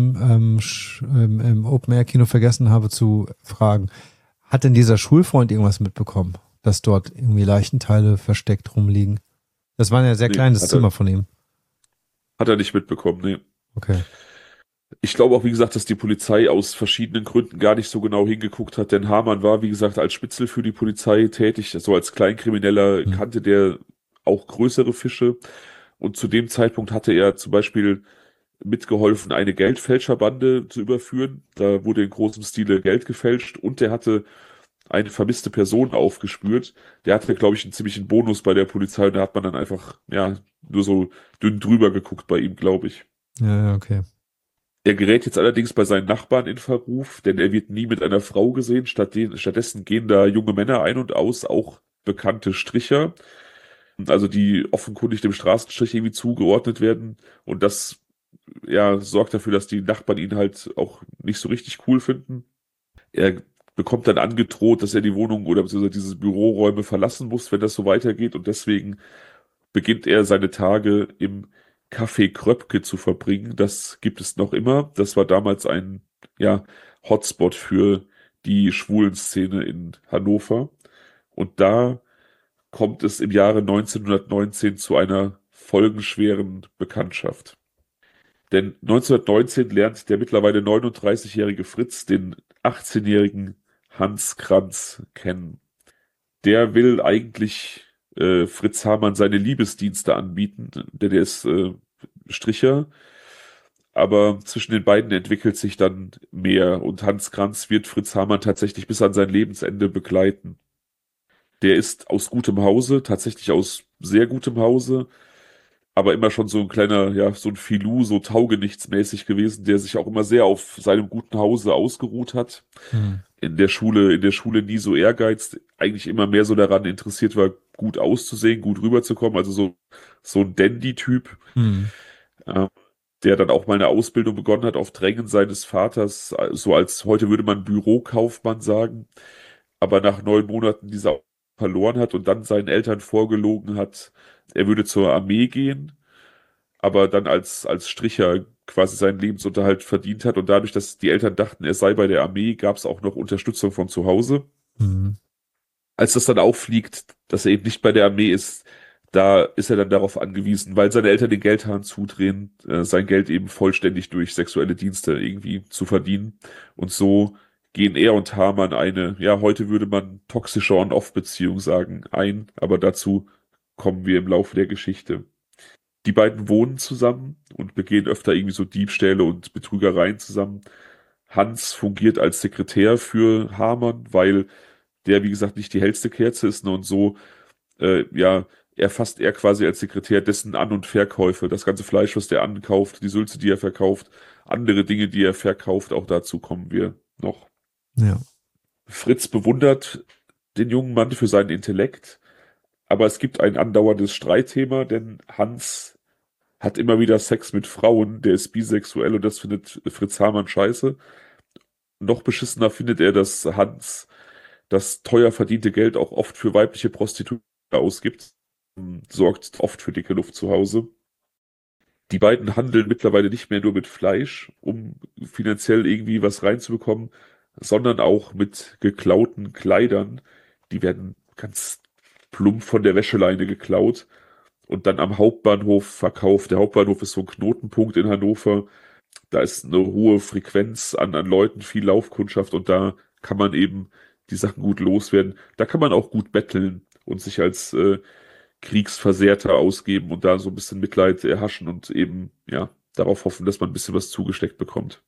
im Open-Air-Kino vergessen habe zu fragen, hat denn dieser Schulfreund irgendwas mitbekommen, dass dort irgendwie Leichenteile versteckt rumliegen? Das war ja ein sehr Nee, kleines Zimmer von ihm. hat er nicht mitbekommen, nee. Okay. Ich glaube auch, wie gesagt, dass die Polizei aus verschiedenen Gründen gar nicht so genau hingeguckt hat, denn Hamann war, wie gesagt, als Spitzel für die Polizei tätig, so als Kleinkrimineller Hm. kannte der auch größere Fische und zu dem Zeitpunkt hatte er zum Beispiel mitgeholfen, eine Geldfälscherbande zu überführen. Da wurde in großem Stile Geld gefälscht und der hatte eine vermisste Person aufgespürt. Der hatte, glaube ich, einen ziemlichen Bonus bei der Polizei und da hat man dann einfach, ja, nur so dünn drüber geguckt bei ihm, glaube ich. Ja, okay. Er gerät jetzt allerdings bei seinen Nachbarn in Verruf, denn er wird nie mit einer Frau gesehen. Stattdessen gehen da junge Männer ein und aus, auch bekannte Stricher, also die offenkundig dem Straßenstrich irgendwie zugeordnet werden. Und das, ja, sorgt dafür, dass die Nachbarn ihn halt auch nicht so richtig cool finden. Er bekommt dann angedroht, dass er die Wohnung oder beziehungsweise diese Büroräume verlassen muss, wenn das so weitergeht. Und deswegen beginnt er seine Tage im Café Kröpke zu verbringen. Das gibt es noch immer. Das war damals ein, ja, Hotspot für die Schwulenszene in Hannover. Und da kommt es im Jahre 1919 zu einer folgenschweren Bekanntschaft. Denn 1919 lernt der mittlerweile 39-jährige Fritz den 18-jährigen Hans Kranz kennen. Der will eigentlich Fritz Hamann seine Liebesdienste anbieten, denn der ist Stricher. Aber zwischen den beiden entwickelt sich dann mehr und Hans Kranz wird Fritz Hamann tatsächlich bis an sein Lebensende begleiten. Der ist aus gutem Hause, tatsächlich aus sehr gutem Hause, aber immer schon so ein kleiner, ja, so ein Filou, so taugenichtsmäßig gewesen, der sich auch immer sehr auf seinem guten Hause ausgeruht hat. Hm. In der Schule nie so ehrgeizt, eigentlich immer mehr so daran interessiert war, gut auszusehen, gut rüberzukommen, also so so ein Dandy-Typ, Hm. ähm, der dann auch mal eine Ausbildung begonnen hat auf Drängen seines Vaters, so als heute würde man Bürokaufmann sagen, aber nach 9 Monaten diese verloren hat und dann seinen Eltern vorgelogen hat, er würde zur Armee gehen, aber dann als Stricher quasi seinen Lebensunterhalt verdient hat und dadurch, dass die Eltern dachten, er sei bei der Armee, gab es auch noch Unterstützung von zu Hause. Hm. Als das dann auffliegt, dass er eben nicht bei der Armee ist, da ist er dann darauf angewiesen, weil seine Eltern den Geldhahn zudrehen, sein Geld eben vollständig durch sexuelle Dienste irgendwie zu verdienen. Und so gehen er und Hamann eine, ja, heute würde man toxische On-Off-Beziehung sagen, ein, aber dazu kommen wir im Laufe der Geschichte. Die beiden wohnen zusammen und begehen öfter irgendwie so Diebstähle und Betrügereien zusammen. Hans fungiert als Sekretär für Hamann, weil der, wie gesagt, nicht die hellste Kerze ist, ne, und so, ja, erfasst er quasi als Sekretär dessen An- und Verkäufe, das ganze Fleisch, was der ankauft, die Sülze, die er verkauft, andere Dinge, die er verkauft, auch dazu kommen wir noch. Ja. Fritz bewundert den jungen Mann für seinen Intellekt, aber es gibt ein andauerndes Streitthema, denn Hans hat immer wieder Sex mit Frauen, der ist bisexuell und das findet Fritz Hamann scheiße. Noch beschissener findet er, dass Hans das teuer verdiente Geld auch oft für weibliche Prostituierte ausgibt, sorgt oft für dicke Luft zu Hause. Die beiden handeln mittlerweile nicht mehr nur mit Fleisch, um finanziell irgendwie was reinzubekommen, sondern auch mit geklauten Kleidern. Die werden ganz plump von der Wäscheleine geklaut und dann am Hauptbahnhof verkauft. Der Hauptbahnhof ist so ein Knotenpunkt in Hannover. Da ist eine hohe Frequenz an Leuten, viel Laufkundschaft und da kann man eben die Sachen gut loswerden. Da kann man auch gut betteln und sich als Kriegsversehrter ausgeben und da so ein bisschen Mitleid erhaschen und eben, ja, darauf hoffen, dass man ein bisschen was zugesteckt bekommt.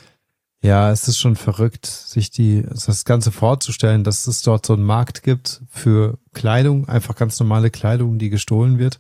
Ja, es ist schon verrückt, sich das Ganze vorzustellen, dass es dort so einen Markt gibt für Kleidung, einfach ganz normale Kleidung, die gestohlen wird.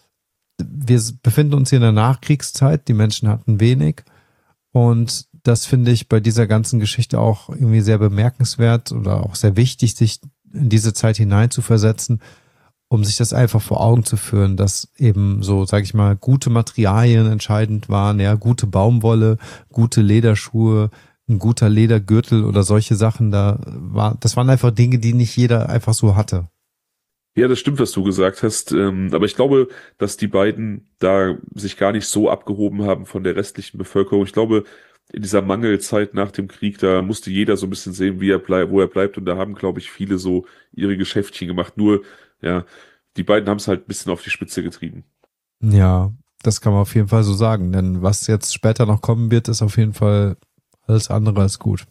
Wir befinden uns hier in der Nachkriegszeit, die Menschen hatten wenig und das finde ich bei dieser ganzen Geschichte auch irgendwie sehr bemerkenswert oder auch sehr wichtig, sich in diese Zeit hineinzuversetzen, um sich das einfach vor Augen zu führen, dass eben so, sage ich mal, gute Materialien entscheidend waren, ja, gute Baumwolle, gute Lederschuhe, ein guter Ledergürtel oder solche Sachen, das waren einfach Dinge, die nicht jeder einfach so hatte. Ja, das stimmt, was du gesagt hast. Aber ich glaube, dass die beiden da sich gar nicht so abgehoben haben von der restlichen Bevölkerung. Ich glaube, in dieser Mangelzeit nach dem Krieg, da musste jeder so ein bisschen sehen, wie er bleibt, wo er bleibt. Und da haben, glaube ich, viele so ihre Geschäftchen gemacht. Nur, ja, die beiden haben es halt ein bisschen auf die Spitze getrieben. Ja, das kann man auf jeden Fall so sagen, denn was jetzt später noch kommen wird, ist auf jeden Fall alles andere als gut.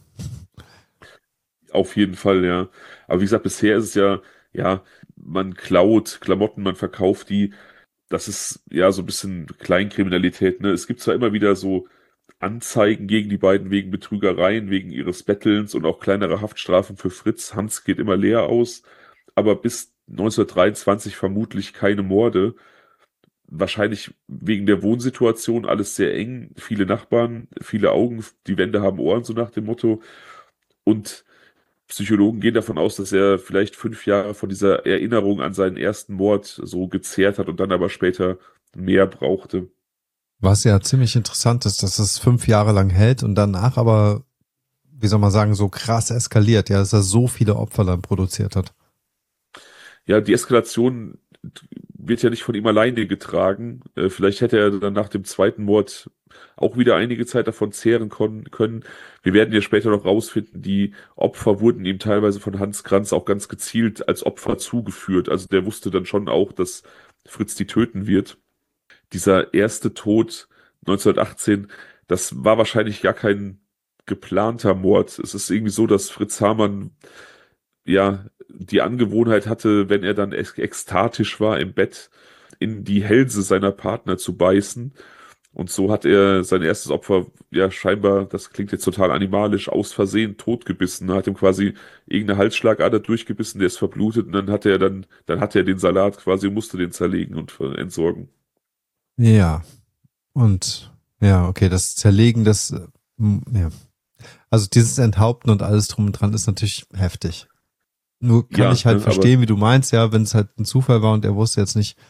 Auf jeden Fall, ja. Aber wie gesagt, bisher ist es ja, ja, man klaut Klamotten, man verkauft die. Das ist ja so ein bisschen Kleinkriminalität, ne? Es gibt zwar immer wieder so Anzeigen gegen die beiden wegen Betrügereien, wegen ihres Bettelns und auch kleinere Haftstrafen für Fritz. Hans geht immer leer aus, aber bis 1923 vermutlich keine Morde. Wahrscheinlich wegen der Wohnsituation alles sehr eng, viele Nachbarn, viele Augen, die Wände haben Ohren, so nach dem Motto. Und Psychologen gehen davon aus, dass er vielleicht 5 Jahre von dieser Erinnerung an seinen ersten Mord so gezehrt hat und dann aber später mehr brauchte. Was ja ziemlich interessant ist, dass es 5 Jahre lang hält und danach aber, wie soll man sagen, so krass eskaliert, ja, dass er so viele Opfer dann produziert hat. Ja, die Eskalation wird ja nicht von ihm alleine getragen. Vielleicht hätte er dann nach dem zweiten Mord auch wieder einige Zeit davon zehren können. Wir werden ja später noch rausfinden, die Opfer wurden ihm teilweise von Hans Kranz auch ganz gezielt als Opfer zugeführt. Also der wusste dann schon auch, dass Fritz die töten wird. Dieser erste Tod 1918, das war wahrscheinlich gar kein geplanter Mord. Es ist irgendwie so, dass Fritz Hamann ja die Angewohnheit hatte, wenn er dann ekstatisch war im Bett, in die Hälse seiner Partner zu beißen. Und so hat er sein erstes Opfer, ja scheinbar, das klingt jetzt total animalisch, aus Versehen totgebissen. Er hat ihm quasi irgendeine Halsschlagader durchgebissen, der ist verblutet und dann hatte er den Salat quasi, musste den zerlegen und entsorgen. Ja, und ja, okay, das Zerlegen, ja. Also dieses Enthaupten und alles drum und dran ist natürlich heftig. Nur kann Ja, ich halt ne, aber verstehen, wie du meinst, ja, wenn es halt ein Zufall war und er wusste jetzt nicht,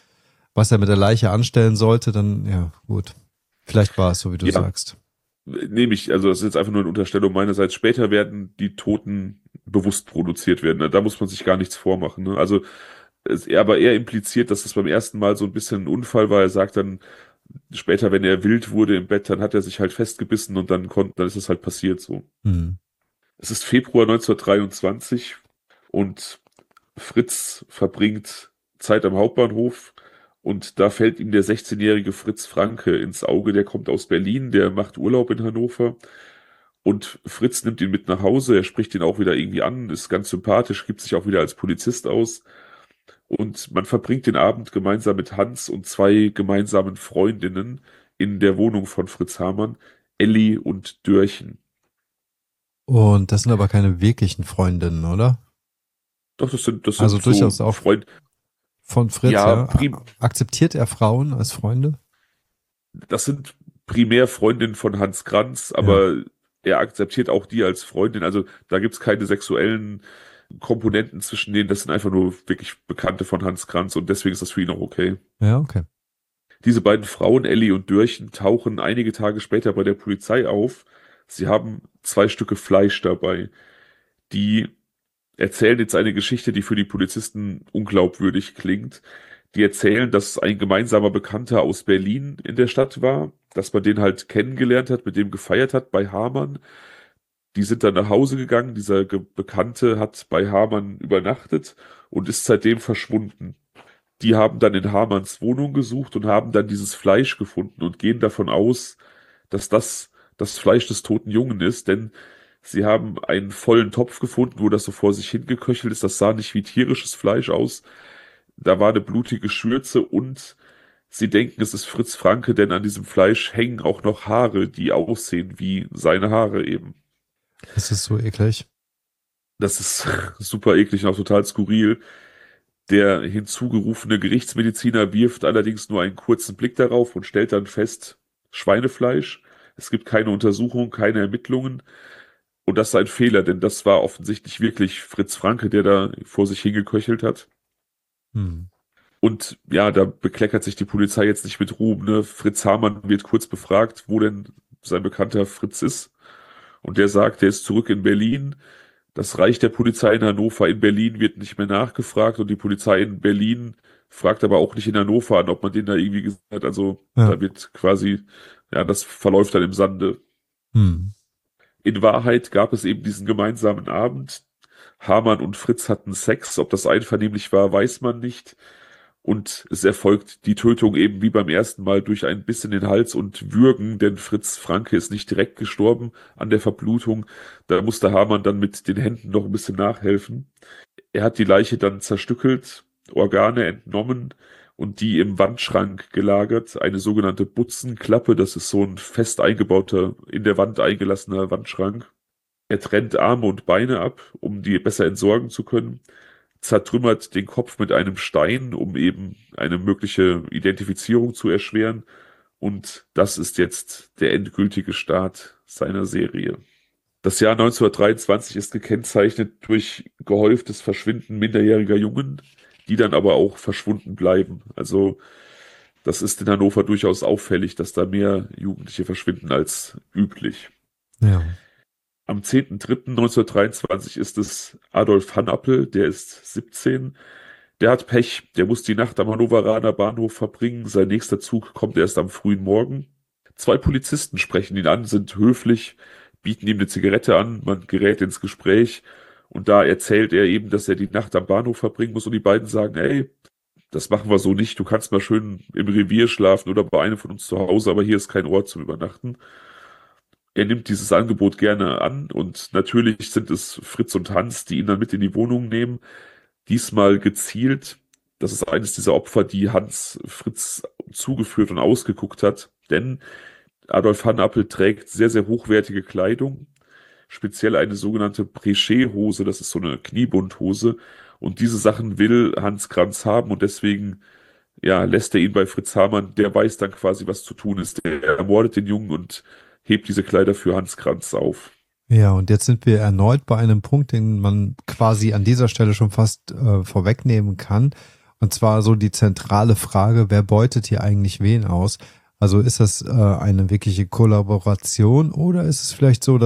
was er mit der Leiche anstellen sollte, dann, ja, gut. Vielleicht war es so, wie du Ja, sagst. nehme ich, also das ist jetzt einfach nur eine Unterstellung meinerseits. Später werden die Toten bewusst produziert werden. Da muss man sich gar nichts vormachen. Ne? Also, aber er impliziert, dass das beim ersten Mal so ein bisschen ein Unfall war. Er sagt dann später, wenn er wild wurde im Bett, dann hat er sich halt festgebissen und dann ist es halt passiert so. Hm. Es ist Februar 1923 und Fritz verbringt Zeit am Hauptbahnhof und da fällt ihm der 16-jährige Fritz Franke ins Auge. Der kommt aus Berlin, der macht Urlaub in Hannover und Fritz nimmt ihn mit nach Hause. Er spricht ihn auch wieder irgendwie an, ist ganz sympathisch, gibt sich auch wieder als Polizist aus und man verbringt den Abend gemeinsam mit Hans und zwei gemeinsamen Freundinnen in der Wohnung von Fritz Hamann, Elli und Dörchen. Und das sind aber keine wirklichen Freundinnen, oder? Doch, das Also sind so durchaus auch Freunde. von Fritz, Ja, ja. Akzeptiert er Frauen als Freunde? das sind primär Freundinnen von Hans Kranz, Ja. aber er akzeptiert auch die als Freundin. Also da gibt's keine sexuellen Komponenten zwischen denen. Das sind einfach nur wirklich Bekannte von Hans Kranz und deswegen ist das für ihn auch okay. Ja, okay. Diese beiden Frauen, Elli und Dörchen, tauchen einige Tage später bei der Polizei auf. Sie haben zwei Stücke Fleisch dabei. Die erzählen jetzt eine Geschichte, die für die Polizisten unglaubwürdig klingt. Die erzählen, dass ein gemeinsamer Bekannter aus Berlin in der Stadt war, dass man den halt kennengelernt hat, mit dem gefeiert hat bei Hamann. Die sind dann nach Hause gegangen. Dieser Bekannte hat bei Hamann übernachtet und ist seitdem verschwunden. Die haben dann in Hamanns Wohnung gesucht und haben dann dieses Fleisch gefunden und gehen davon aus, dass das Fleisch des toten Jungen ist, denn sie haben einen vollen Topf gefunden, wo das so vor sich hingeköchelt ist. Das sah nicht wie tierisches Fleisch aus. Da war eine blutige Schürze und sie denken, es ist Fritz Franke, denn an diesem Fleisch hängen auch noch Haare, die aussehen wie seine Haare eben. Das ist so eklig. Das ist super eklig und auch total skurril. Der hinzugerufene Gerichtsmediziner wirft allerdings nur einen kurzen Blick darauf und stellt dann fest, Schweinefleisch. Es gibt keine Untersuchung, keine Ermittlungen. Und das ist ein Fehler, denn das war offensichtlich wirklich Fritz Franke, der da vor sich hingeköchelt hat. Hm. Und ja, da bekleckert sich die Polizei jetzt nicht mit Ruhm, ne? Fritz Hamann wird kurz befragt, wo denn sein Bekannter Fritz ist. Und der sagt, der ist zurück in Berlin. Das reicht der Polizei in Hannover. In Berlin wird nicht mehr nachgefragt und die Polizei in Berlin fragt aber auch nicht in Hannover an, ob man den da irgendwie gesagt hat. Also Ja. da wird quasi, ja, das verläuft dann im Sande. Hm. In Wahrheit gab es eben diesen gemeinsamen Abend. Hamann und Fritz hatten Sex. Ob das einvernehmlich war, weiß man nicht. Und es erfolgt die Tötung eben wie beim ersten Mal durch ein Biss in den Hals und Würgen, denn Fritz Franke ist nicht direkt gestorben an der Verblutung. Da musste Hamann dann mit den Händen noch ein bisschen nachhelfen. Er hat die Leiche dann zerstückelt, Organe entnommen und die im Wandschrank gelagert. Eine sogenannte Butzenklappe, das ist so ein fest eingebauter, in der Wand eingelassener Wandschrank. Er trennt Arme und Beine ab, um die besser entsorgen zu können, zertrümmert den Kopf mit einem Stein, um eben eine mögliche Identifizierung zu erschweren. Und das ist jetzt der endgültige Start seiner Serie. Das Jahr 1923 ist gekennzeichnet durch gehäuftes Verschwinden minderjähriger Jungen, die dann aber auch verschwunden bleiben. Also das ist in Hannover durchaus auffällig, dass da mehr Jugendliche verschwinden als üblich. Ja. Am 10.03.1923 ist es Adolf Hannappel, der ist 17. Der hat Pech, der muss die Nacht am Hannoveraner Bahnhof verbringen. Sein nächster Zug kommt erst am frühen Morgen. Zwei Polizisten sprechen ihn an, sind höflich, bieten ihm eine Zigarette an, man gerät ins Gespräch und da erzählt er eben, dass er die Nacht am Bahnhof verbringen muss und die beiden sagen, ey, das machen wir so nicht, du kannst mal schön im Revier schlafen oder bei einem von uns zu Hause, aber hier ist kein Ort zum Übernachten. Er nimmt dieses Angebot gerne an und natürlich sind es Fritz und Hans, die ihn dann mit in die Wohnung nehmen. Diesmal gezielt. Das ist eines dieser Opfer, die Hans Fritz zugeführt und ausgeguckt hat. Denn Adolf Hannappel trägt sehr, sehr hochwertige Kleidung. Speziell eine sogenannte Breché-Hose, das ist so eine Kniebundhose. Und diese Sachen will Hans Kranz haben und deswegen ja, lässt er ihn bei Fritz Hamann, der weiß dann quasi, was zu tun ist. Der ermordet den Jungen und hebt diese Kleider für Hans Kranz auf. Ja, und jetzt sind wir erneut bei einem Punkt, den man quasi an dieser Stelle schon fast vorwegnehmen kann. Und zwar so die zentrale Frage, wer beutet hier eigentlich wen aus? Also ist das eine wirkliche Kollaboration oder ist es vielleicht so,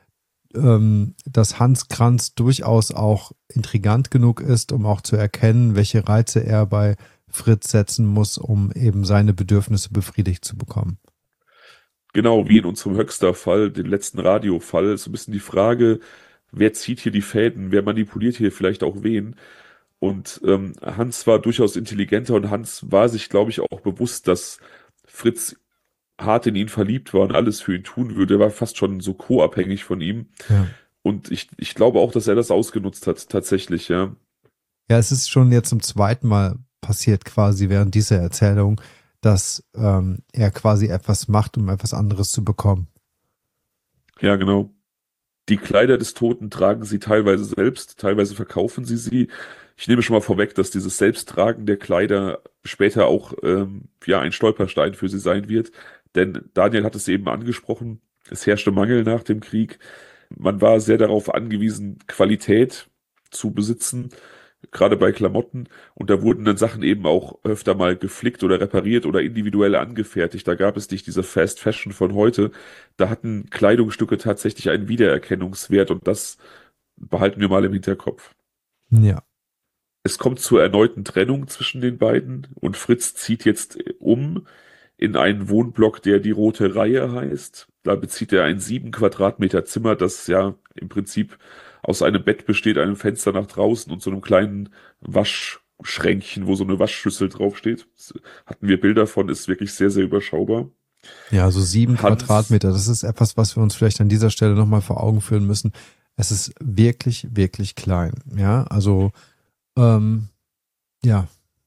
dass Hans Kranz durchaus auch intrigant genug ist, um auch zu erkennen, welche Reize er bei Fritz setzen muss, um eben seine Bedürfnisse befriedigt zu bekommen? Genau, wie in unserem Höxter-Fall, den letzten Radio-Fall, ist so ein bisschen die Frage, wer zieht hier die Fäden, wer manipuliert hier vielleicht auch wen? Und Hans war durchaus intelligenter und Hans war sich, glaube ich, auch bewusst, dass Fritz hart in ihn verliebt war und alles für ihn tun würde. Er war fast schon so co-abhängig von ihm. Ja. Und ich glaube auch, dass er das ausgenutzt hat, tatsächlich, ja. Ja, es ist schon jetzt zum zweiten Mal passiert quasi während dieser Erzählung, dass er quasi etwas macht, um etwas anderes zu bekommen. Ja, genau. Die Kleider des Toten tragen sie teilweise selbst, teilweise verkaufen sie sie. Ich nehme schon mal vorweg, dass dieses Selbsttragen der Kleider später auch ja ein Stolperstein für sie sein wird. Denn Daniel hat es eben angesprochen, es herrschte Mangel nach dem Krieg. Man war sehr darauf angewiesen, Qualität zu besitzen, gerade bei Klamotten. Und da wurden dann Sachen eben auch öfter mal geflickt oder repariert oder individuell angefertigt. Da gab es nicht diese Fast Fashion von heute. Da hatten Kleidungsstücke tatsächlich einen Wiedererkennungswert und das behalten wir mal im Hinterkopf. Ja. Es kommt zur erneuten Trennung zwischen den beiden und Fritz zieht jetzt um in einen Wohnblock, der die Rote Reihe heißt. Da bezieht er ein 7 Quadratmeter Zimmer, das ja im Prinzip aus einem Bett besteht, einem Fenster nach draußen und so einem kleinen Waschschränkchen, wo so eine Waschschüssel draufsteht. Das hatten wir Bilder von, ist wirklich sehr, sehr überschaubar. Ja, so 7 Hans, Quadratmeter, das ist etwas, was wir uns vielleicht an dieser Stelle nochmal vor Augen führen müssen. Es ist wirklich, wirklich klein. Ja, also, ähm, ja,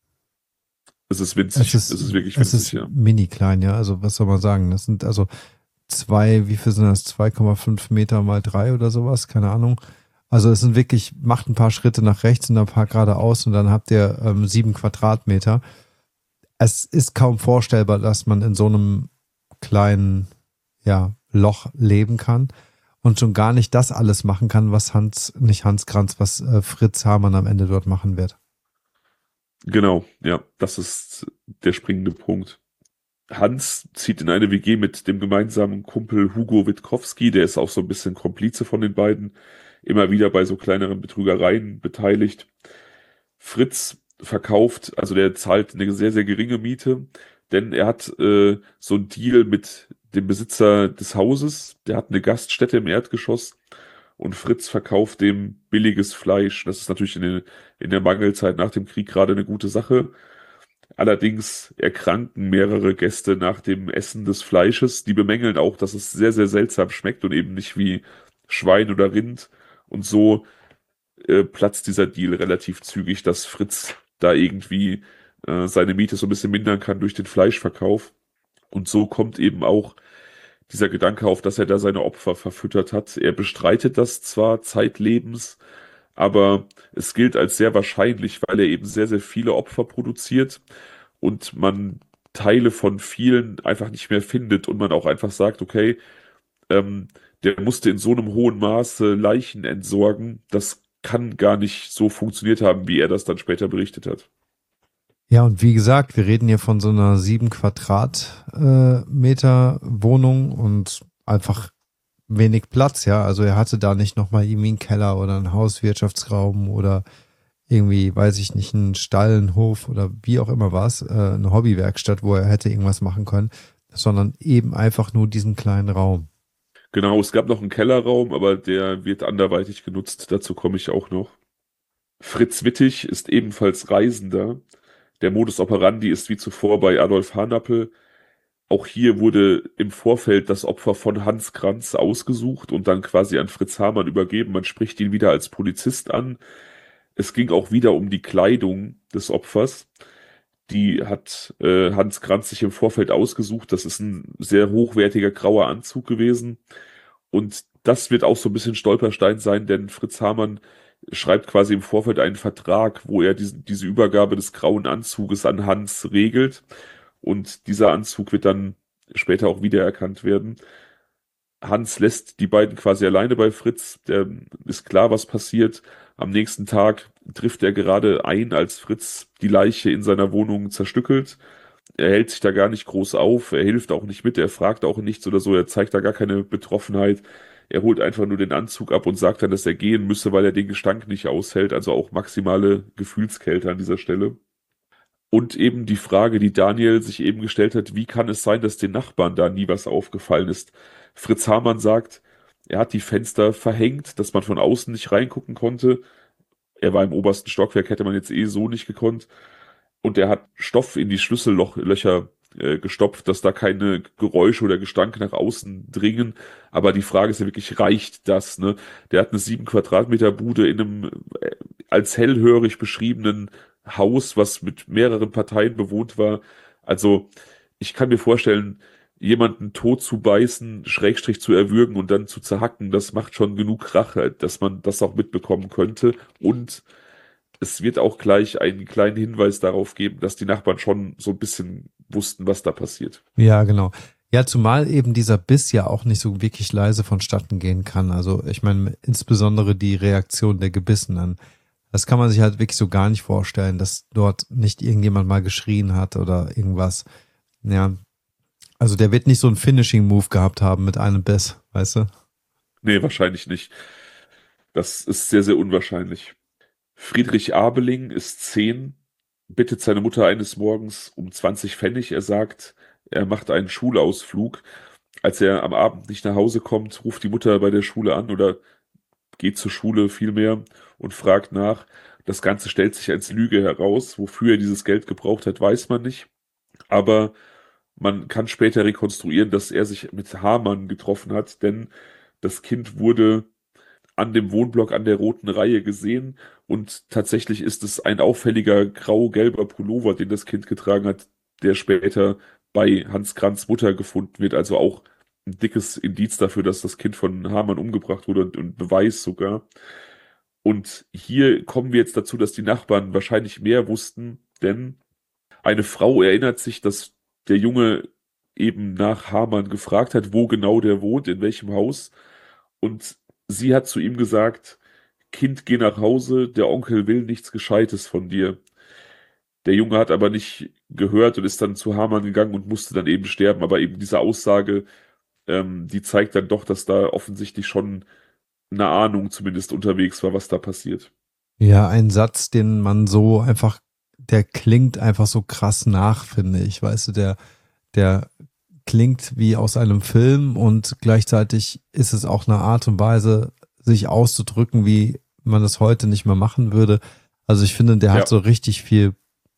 es ist es winzig, es ist, ist wirklich es winzig, ist ja. mini klein, ja. Also, was soll man sagen? Das sind also wie viel sind das? 2,5 Meter mal 3 oder sowas? Keine Ahnung. Also, es sind wirklich, macht ein paar Schritte nach rechts und ein paar geradeaus und dann habt ihr 7 Quadratmeter. Es ist kaum vorstellbar, dass man in so einem kleinen, ja, Loch leben kann und schon gar nicht das alles machen kann, was nicht Hans Kranz, was Fritz Hamann am Ende dort machen wird. Genau, ja, das ist der springende Punkt. Hans zieht in eine WG mit dem gemeinsamen Kumpel Hugo Witkowski, der ist auch so ein bisschen Komplize von den beiden, immer wieder bei so kleineren Betrügereien beteiligt. Fritz verkauft, also der zahlt eine sehr, sehr geringe Miete, denn er hat so einen Deal mit dem Besitzer des Hauses, der hat eine Gaststätte im Erdgeschoss und Fritz verkauft dem billiges Fleisch. Das ist natürlich in der Mangelzeit nach dem Krieg gerade eine gute Sache. Allerdings erkranken mehrere Gäste nach dem Essen des Fleisches. Die bemängeln auch, dass es sehr, sehr seltsam schmeckt und eben nicht wie Schwein oder Rind. Und so platzt dieser Deal relativ zügig, dass Fritz da irgendwie seine Miete so ein bisschen mindern kann durch den Fleischverkauf. Und so kommt eben auch dieser Gedanke auf, dass er da seine Opfer verfüttert hat. Er bestreitet das zwar zeitlebens, aber es gilt als sehr wahrscheinlich, weil er eben sehr, sehr viele Opfer produziert und man Teile von vielen einfach nicht mehr findet und man auch einfach sagt, okay, ähm, der musste in so einem hohen Maße Leichen entsorgen, das kann gar nicht so funktioniert haben, wie er das dann später berichtet hat. Ja, und wie gesagt, wir reden hier von so einer 7 Quadratmeter Wohnung und einfach wenig Platz, ja. Also er hatte da nicht nochmal irgendwie einen Keller oder einen Hauswirtschaftsraum oder irgendwie, weiß ich nicht, einen Stall, einen Hof oder wie auch immer was, eine Hobbywerkstatt, wo er hätte irgendwas machen können, sondern eben einfach nur diesen kleinen Raum. Genau, es gab noch einen Kellerraum, aber der wird anderweitig genutzt, dazu komme ich auch noch. Fritz Wittig ist ebenfalls Reisender. Der Modus operandi ist wie zuvor bei Adolf Hanappel. Auch hier wurde im Vorfeld das Opfer von Hans Kranz ausgesucht und dann quasi an Fritz Hamann übergeben. Man spricht ihn wieder als Polizist an. Es ging auch wieder um die Kleidung des Opfers. Die hat Hans Kranz sich im Vorfeld ausgesucht. Das ist ein sehr hochwertiger grauer Anzug gewesen. Und das wird auch so ein bisschen Stolperstein sein, denn Fritz Hamann schreibt quasi im Vorfeld einen Vertrag, wo er diese Übergabe des grauen Anzuges an Hans regelt. Und dieser Anzug wird dann später auch wiedererkannt werden. Hans lässt die beiden quasi alleine bei Fritz. Der ist klar, was passiert. Am nächsten Tag trifft er gerade ein, als Fritz die Leiche in seiner Wohnung zerstückelt. Er hält sich da gar nicht groß auf. Er hilft auch nicht mit. Er fragt auch nichts oder so. Er zeigt da gar keine Betroffenheit. Er holt einfach nur den Anzug ab und sagt dann, dass er gehen müsse, weil er den Gestank nicht aushält. Also auch maximale Gefühlskälte an dieser Stelle. Und eben die Frage, die Daniel sich eben gestellt hat, wie kann es sein, dass den Nachbarn da nie was aufgefallen ist? Fritz Hamann sagt, er hat die Fenster verhängt, dass man von außen nicht reingucken konnte. Er war im obersten Stockwerk, hätte man jetzt eh so nicht gekonnt. Und er hat Stoff in die Schlüssellöcher gestopft, dass da keine Geräusche oder Gestank nach außen dringen. Aber die Frage ist ja wirklich, reicht das, ne? Der hat eine 7 Quadratmeter Bude in einem als hellhörig beschriebenen Haus, was mit mehreren Parteien bewohnt war. Also ich kann mir vorstellen, jemanden tot zu beißen, Schrägstrich zu erwürgen und dann zu zerhacken, das macht schon genug Krach, dass man das auch mitbekommen könnte. Und es wird auch gleich einen kleinen Hinweis darauf geben, dass die Nachbarn schon so ein bisschen wussten, was da passiert. Ja, genau. Ja, zumal eben dieser Biss ja auch nicht so wirklich leise vonstatten gehen kann. Also ich meine, insbesondere die Reaktion der Gebissenen. Das kann man sich halt wirklich so gar nicht vorstellen, dass dort nicht irgendjemand mal geschrien hat oder irgendwas. Ja, also der wird nicht so einen Finishing-Move gehabt haben mit einem Biss, weißt du? Nee, wahrscheinlich nicht. Das ist sehr, sehr unwahrscheinlich. Friedrich Abeling ist 10, bittet seine Mutter eines Morgens um 20 Pfennig. Er sagt, er macht einen Schulausflug. Als er am Abend nicht nach Hause kommt, ruft die Mutter bei der Schule an oder geht zur Schule vielmehr und fragt nach. Das Ganze stellt sich als Lüge heraus. Wofür er dieses Geld gebraucht hat, weiß man nicht. Aber man kann später rekonstruieren, dass er sich mit Hamann getroffen hat, denn das Kind wurde an dem Wohnblock an der roten Reihe gesehen und tatsächlich ist es ein auffälliger grau-gelber Pullover, den das Kind getragen hat, der später bei Hans Kranz Mutter gefunden wird. Also auch ein dickes Indiz dafür, dass das Kind von Hamann umgebracht wurde und Beweis sogar. Und hier kommen wir jetzt dazu, dass die Nachbarn wahrscheinlich mehr wussten, denn eine Frau erinnert sich, dass der Junge eben nach Hamann gefragt hat, wo genau der wohnt, in welchem Haus. Und sie hat zu ihm gesagt, Kind, geh nach Hause, der Onkel will nichts Gescheites von dir. Der Junge hat aber nicht gehört und ist dann zu Hamann gegangen und musste dann eben sterben. Aber eben diese Aussage, die zeigt dann doch, dass da offensichtlich schon eine Ahnung zumindest unterwegs war, was da passiert. Ja, ein Satz, den man so einfach, der klingt einfach so krass nach, finde ich. Weißt du, der klingt wie aus einem Film und gleichzeitig ist es auch eine Art und Weise, sich auszudrücken, wie man das heute nicht mehr machen würde. Also ich finde, der hat Ja, so richtig viel,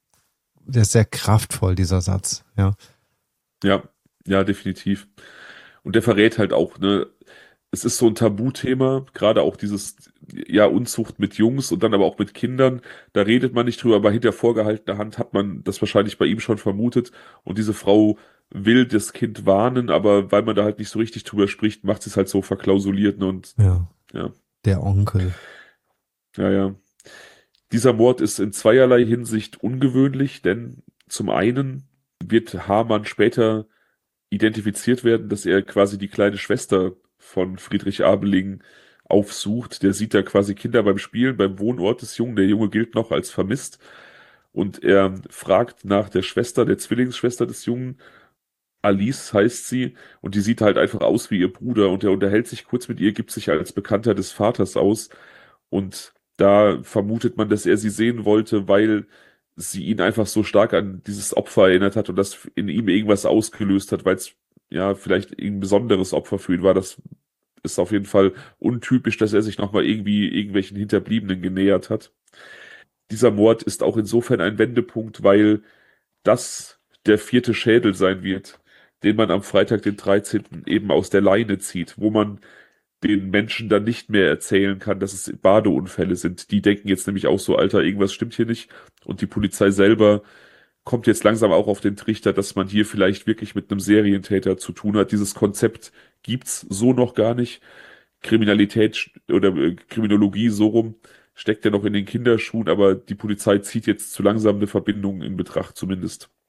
der ist sehr kraftvoll, dieser Satz, ja. ja, ja, definitiv. Und der verrät halt auch, ne, es ist so ein Tabuthema, gerade auch dieses, ja, Unzucht mit Jungs und dann aber auch mit Kindern. Da redet man nicht drüber, aber hinter vorgehaltener Hand hat man das wahrscheinlich bei ihm schon vermutet. Und diese Frau will das Kind warnen, aber weil man da halt nicht so richtig drüber spricht, macht sie es halt so verklausuliert, ne, und Ja, ja, der Onkel. ja, ja. Dieser Mord ist in zweierlei Hinsicht ungewöhnlich, denn zum einen wird Hamann später identifiziert werden, dass er quasi die kleine Schwester von Friedrich Abeling aufsucht. Der sieht da quasi Kinder beim Spielen, beim Wohnort des Jungen. Der Junge gilt noch als vermisst. Und er fragt nach der Schwester, der Zwillingsschwester des Jungen. Alice heißt sie. Und die sieht halt einfach aus wie ihr Bruder. Und er unterhält sich kurz mit ihr, gibt sich als Bekannter des Vaters aus. Und da vermutet man, dass er sie sehen wollte, weil sie ihn einfach so stark an dieses Opfer erinnert hat und das in ihm irgendwas ausgelöst hat, weil es ja vielleicht ein besonderes Opfer für ihn war. Das ist auf jeden Fall untypisch, dass er sich nochmal irgendwie irgendwelchen Hinterbliebenen genähert hat. Dieser Mord ist auch insofern ein Wendepunkt, weil das der vierte Schädel sein wird, den man am Freitag, den 13. eben aus der Leine zieht, wo man den Menschen dann nicht mehr erzählen kann, dass es Badeunfälle sind. Die denken jetzt nämlich auch so, Alter, irgendwas stimmt hier nicht. Und die Polizei selber kommt jetzt langsam auch auf den Trichter, dass man hier vielleicht wirklich mit einem Serientäter zu tun hat. Dieses Konzept gibt's so noch gar nicht. Kriminalität oder Kriminologie so rum steckt ja noch in den Kinderschuhen, aber die Polizei zieht jetzt zu langsam eine Verbindung in Betracht zumindest.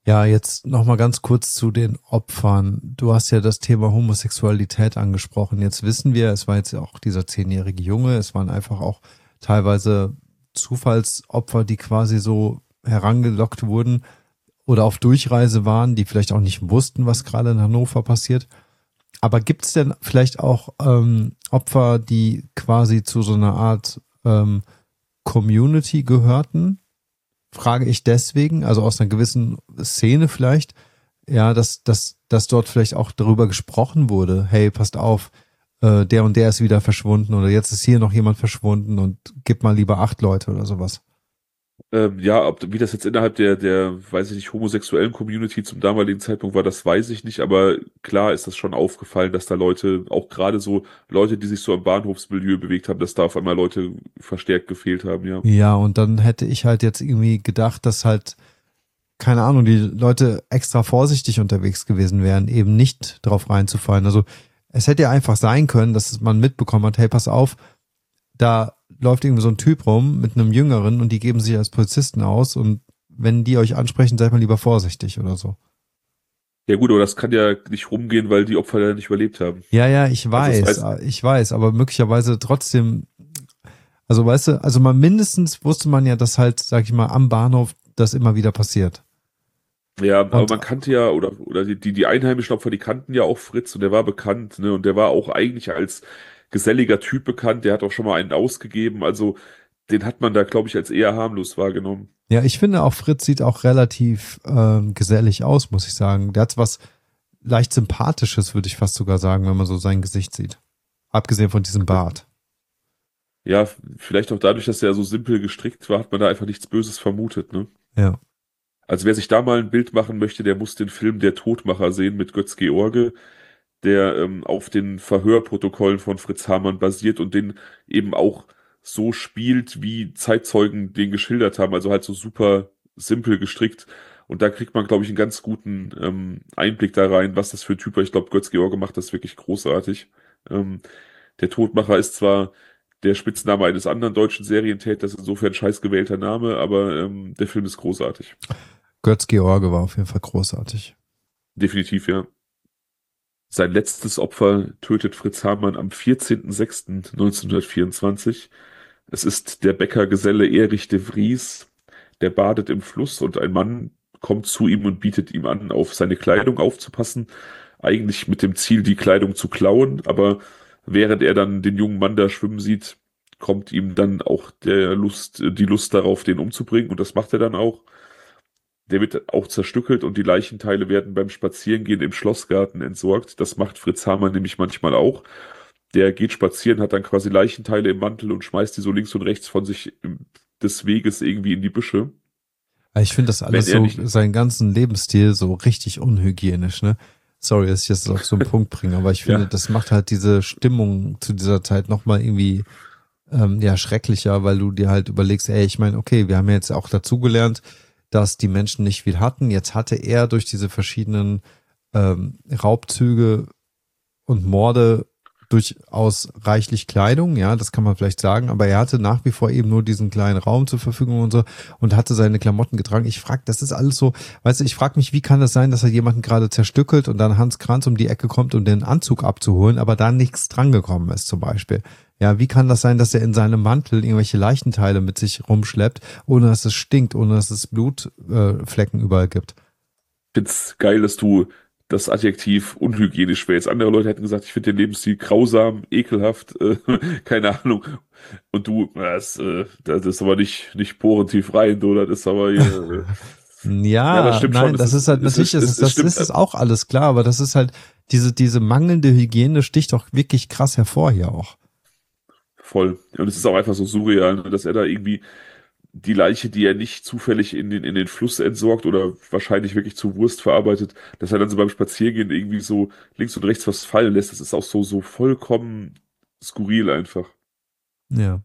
Ja, jetzt nochmal ganz kurz zu den Opfern. Du hast ja das Thema Homosexualität angesprochen. Jetzt wissen wir, es war jetzt ja auch dieser 10-jährige Junge, es waren einfach auch teilweise Zufallsopfer, die quasi so herangelockt wurden oder auf Durchreise waren, die vielleicht auch nicht wussten, was gerade in Hannover passiert. Aber gibt es denn vielleicht auch Opfer, die quasi zu so einer Art Community gehörten? Frage ich deswegen, also aus einer gewissen Szene vielleicht, ja, dass dort vielleicht auch darüber gesprochen wurde, hey, passt auf, der und der ist wieder verschwunden oder jetzt ist hier noch jemand verschwunden und gib mal lieber 8 Leute oder sowas. Ja, wie das jetzt innerhalb weiß ich nicht, homosexuellen Community zum damaligen Zeitpunkt war, das weiß ich nicht, aber klar ist das schon aufgefallen, dass da Leute, auch gerade so Leute, die sich so im Bahnhofsmilieu bewegt haben, dass da auf einmal Leute verstärkt gefehlt haben, ja. Ja, und dann hätte ich halt jetzt irgendwie gedacht, dass halt, keine Ahnung, die Leute extra vorsichtig unterwegs gewesen wären, eben nicht drauf reinzufallen. Also es hätte ja einfach sein können, dass man mitbekommen hat, hey, pass auf, da läuft irgendwie so ein Typ rum mit einem Jüngeren und die geben sich als Polizisten aus und wenn die euch ansprechen, seid mal lieber vorsichtig oder so. Ja gut, aber das kann ja nicht rumgehen, weil die Opfer ja nicht überlebt haben. Ja, ja, Also das heißt, ich weiß, aber möglicherweise trotzdem, also weißt du, also mal mindestens wusste man ja, dass halt, sag ich mal, am Bahnhof das immer wieder passiert. ja, aber Und man kannte ja, oder die einheimischen Opfer, die kannten ja auch Fritz und der war bekannt, ne? Und der war auch eigentlich als geselliger Typ bekannt, der hat auch schon mal einen ausgegeben, also den hat man da, glaube ich, als eher harmlos wahrgenommen. ja, ich finde auch Fritz sieht auch relativ gesellig aus, muss ich sagen. Der hat was leicht Sympathisches, würde ich fast sogar sagen, wenn man so sein Gesicht sieht. Abgesehen von diesem Bart. Ja, vielleicht auch dadurch, dass er so simpel gestrickt war, hat man da einfach nichts Böses vermutet, ne? Ja. Also wer sich da mal ein Bild machen möchte, der muss den Film Der Todmacher sehen mit Götz George, der auf den Verhörprotokollen von Fritz Hamann basiert und den eben auch so spielt, wie Zeitzeugen den geschildert haben, also halt so super simpel gestrickt. Und da kriegt man, glaube ich, einen ganz guten Einblick da rein, was das für ein Typ war. Ich glaube, Götz George macht das wirklich großartig. Ähm, Der Todmacher ist zwar der Spitzname eines anderen deutschen Serientäters, insofern scheiß gewählter Name, aber der Film ist großartig. Götz George war auf jeden Fall großartig. Definitiv, ja. Sein letztes Opfer tötet Fritz Hamann am 14.06.1924. Es ist der Bäckergeselle Erich de Vries, der badet im Fluss und ein Mann kommt zu ihm und bietet ihm an, auf seine Kleidung aufzupassen. Eigentlich mit dem Ziel, die Kleidung zu klauen, aber während er dann den jungen Mann da schwimmen sieht, kommt ihm dann auch die Lust darauf, den umzubringen und das macht er dann auch. Der wird auch zerstückelt und die Leichenteile werden beim Spazierengehen im Schlossgarten entsorgt. Das macht Fritz Hamann nämlich manchmal auch. Der geht spazieren, hat dann quasi Leichenteile im Mantel und schmeißt die so links und rechts von sich des Weges irgendwie in die Büsche. Ich finde das Wenn alles er so, nicht, seinen ganzen Lebensstil so richtig unhygienisch, ne? Sorry, dass ich das auf so einen Punkt bringe, aber ich finde, ja, das macht halt diese Stimmung zu dieser Zeit nochmal irgendwie ja schrecklicher, weil du dir halt überlegst, ey, ich meine, okay, wir haben ja jetzt auch dazugelernt, dass die Menschen nicht viel hatten. Jetzt hatte er durch diese verschiedenen Raubzüge und Morde durchaus reichlich Kleidung, ja, das kann man vielleicht sagen, aber er hatte nach wie vor eben nur diesen kleinen Raum zur Verfügung und so und hatte seine Klamotten getragen. Ich frage, das ist alles so, weißt du, ich frage mich, wie kann es sein, dass er jemanden gerade zerstückelt und dann Hans Kranz um die Ecke kommt, um den Anzug abzuholen, aber da nichts drangekommen ist zum Beispiel. Ja, wie kann das sein, dass er in seinem Mantel irgendwelche Leichenteile mit sich rumschleppt, ohne dass es stinkt, ohne dass es Blutflecken überall gibt? find's geil, dass du das Adjektiv unhygienisch wählst. Andere Leute hätten gesagt, ich finde den Lebensstil grausam, ekelhaft, keine Ahnung. Und du, das ist aber nicht porentief rein, oder? Das ist aber hier, ja, das Ja, stimmt schon. nein, das ist halt, natürlich Es das stimmt. ist es auch alles klar, aber das ist halt, diese mangelnde Hygiene sticht doch wirklich krass hervor hier auch. Voll. Und es ist auch einfach so surreal, ne, dass er da irgendwie die Leiche, die er nicht zufällig in den Fluss entsorgt oder wahrscheinlich wirklich zu Wurst verarbeitet, dass er dann so beim Spaziergehen irgendwie so links und rechts was fallen lässt. Das ist auch so vollkommen skurril einfach. Ja.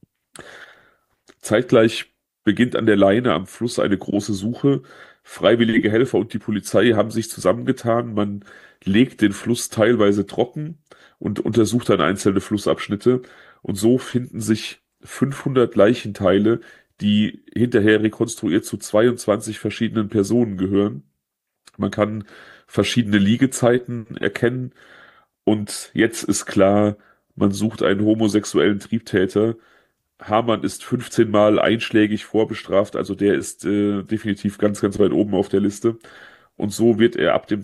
Zeitgleich beginnt an der Leine am Fluss eine große Suche. Freiwillige Helfer und die Polizei haben sich zusammengetan. Man legt den Fluss teilweise trocken und untersucht dann einzelne Flussabschnitte. Und so finden sich 500 Leichenteile, die hinterher rekonstruiert zu 22 verschiedenen Personen gehören. Man kann verschiedene Liegezeiten erkennen und jetzt ist klar, man sucht einen homosexuellen Triebtäter. Hamann ist 15 Mal einschlägig vorbestraft, also der ist definitiv ganz, ganz weit oben auf der Liste. Und so wird er ab dem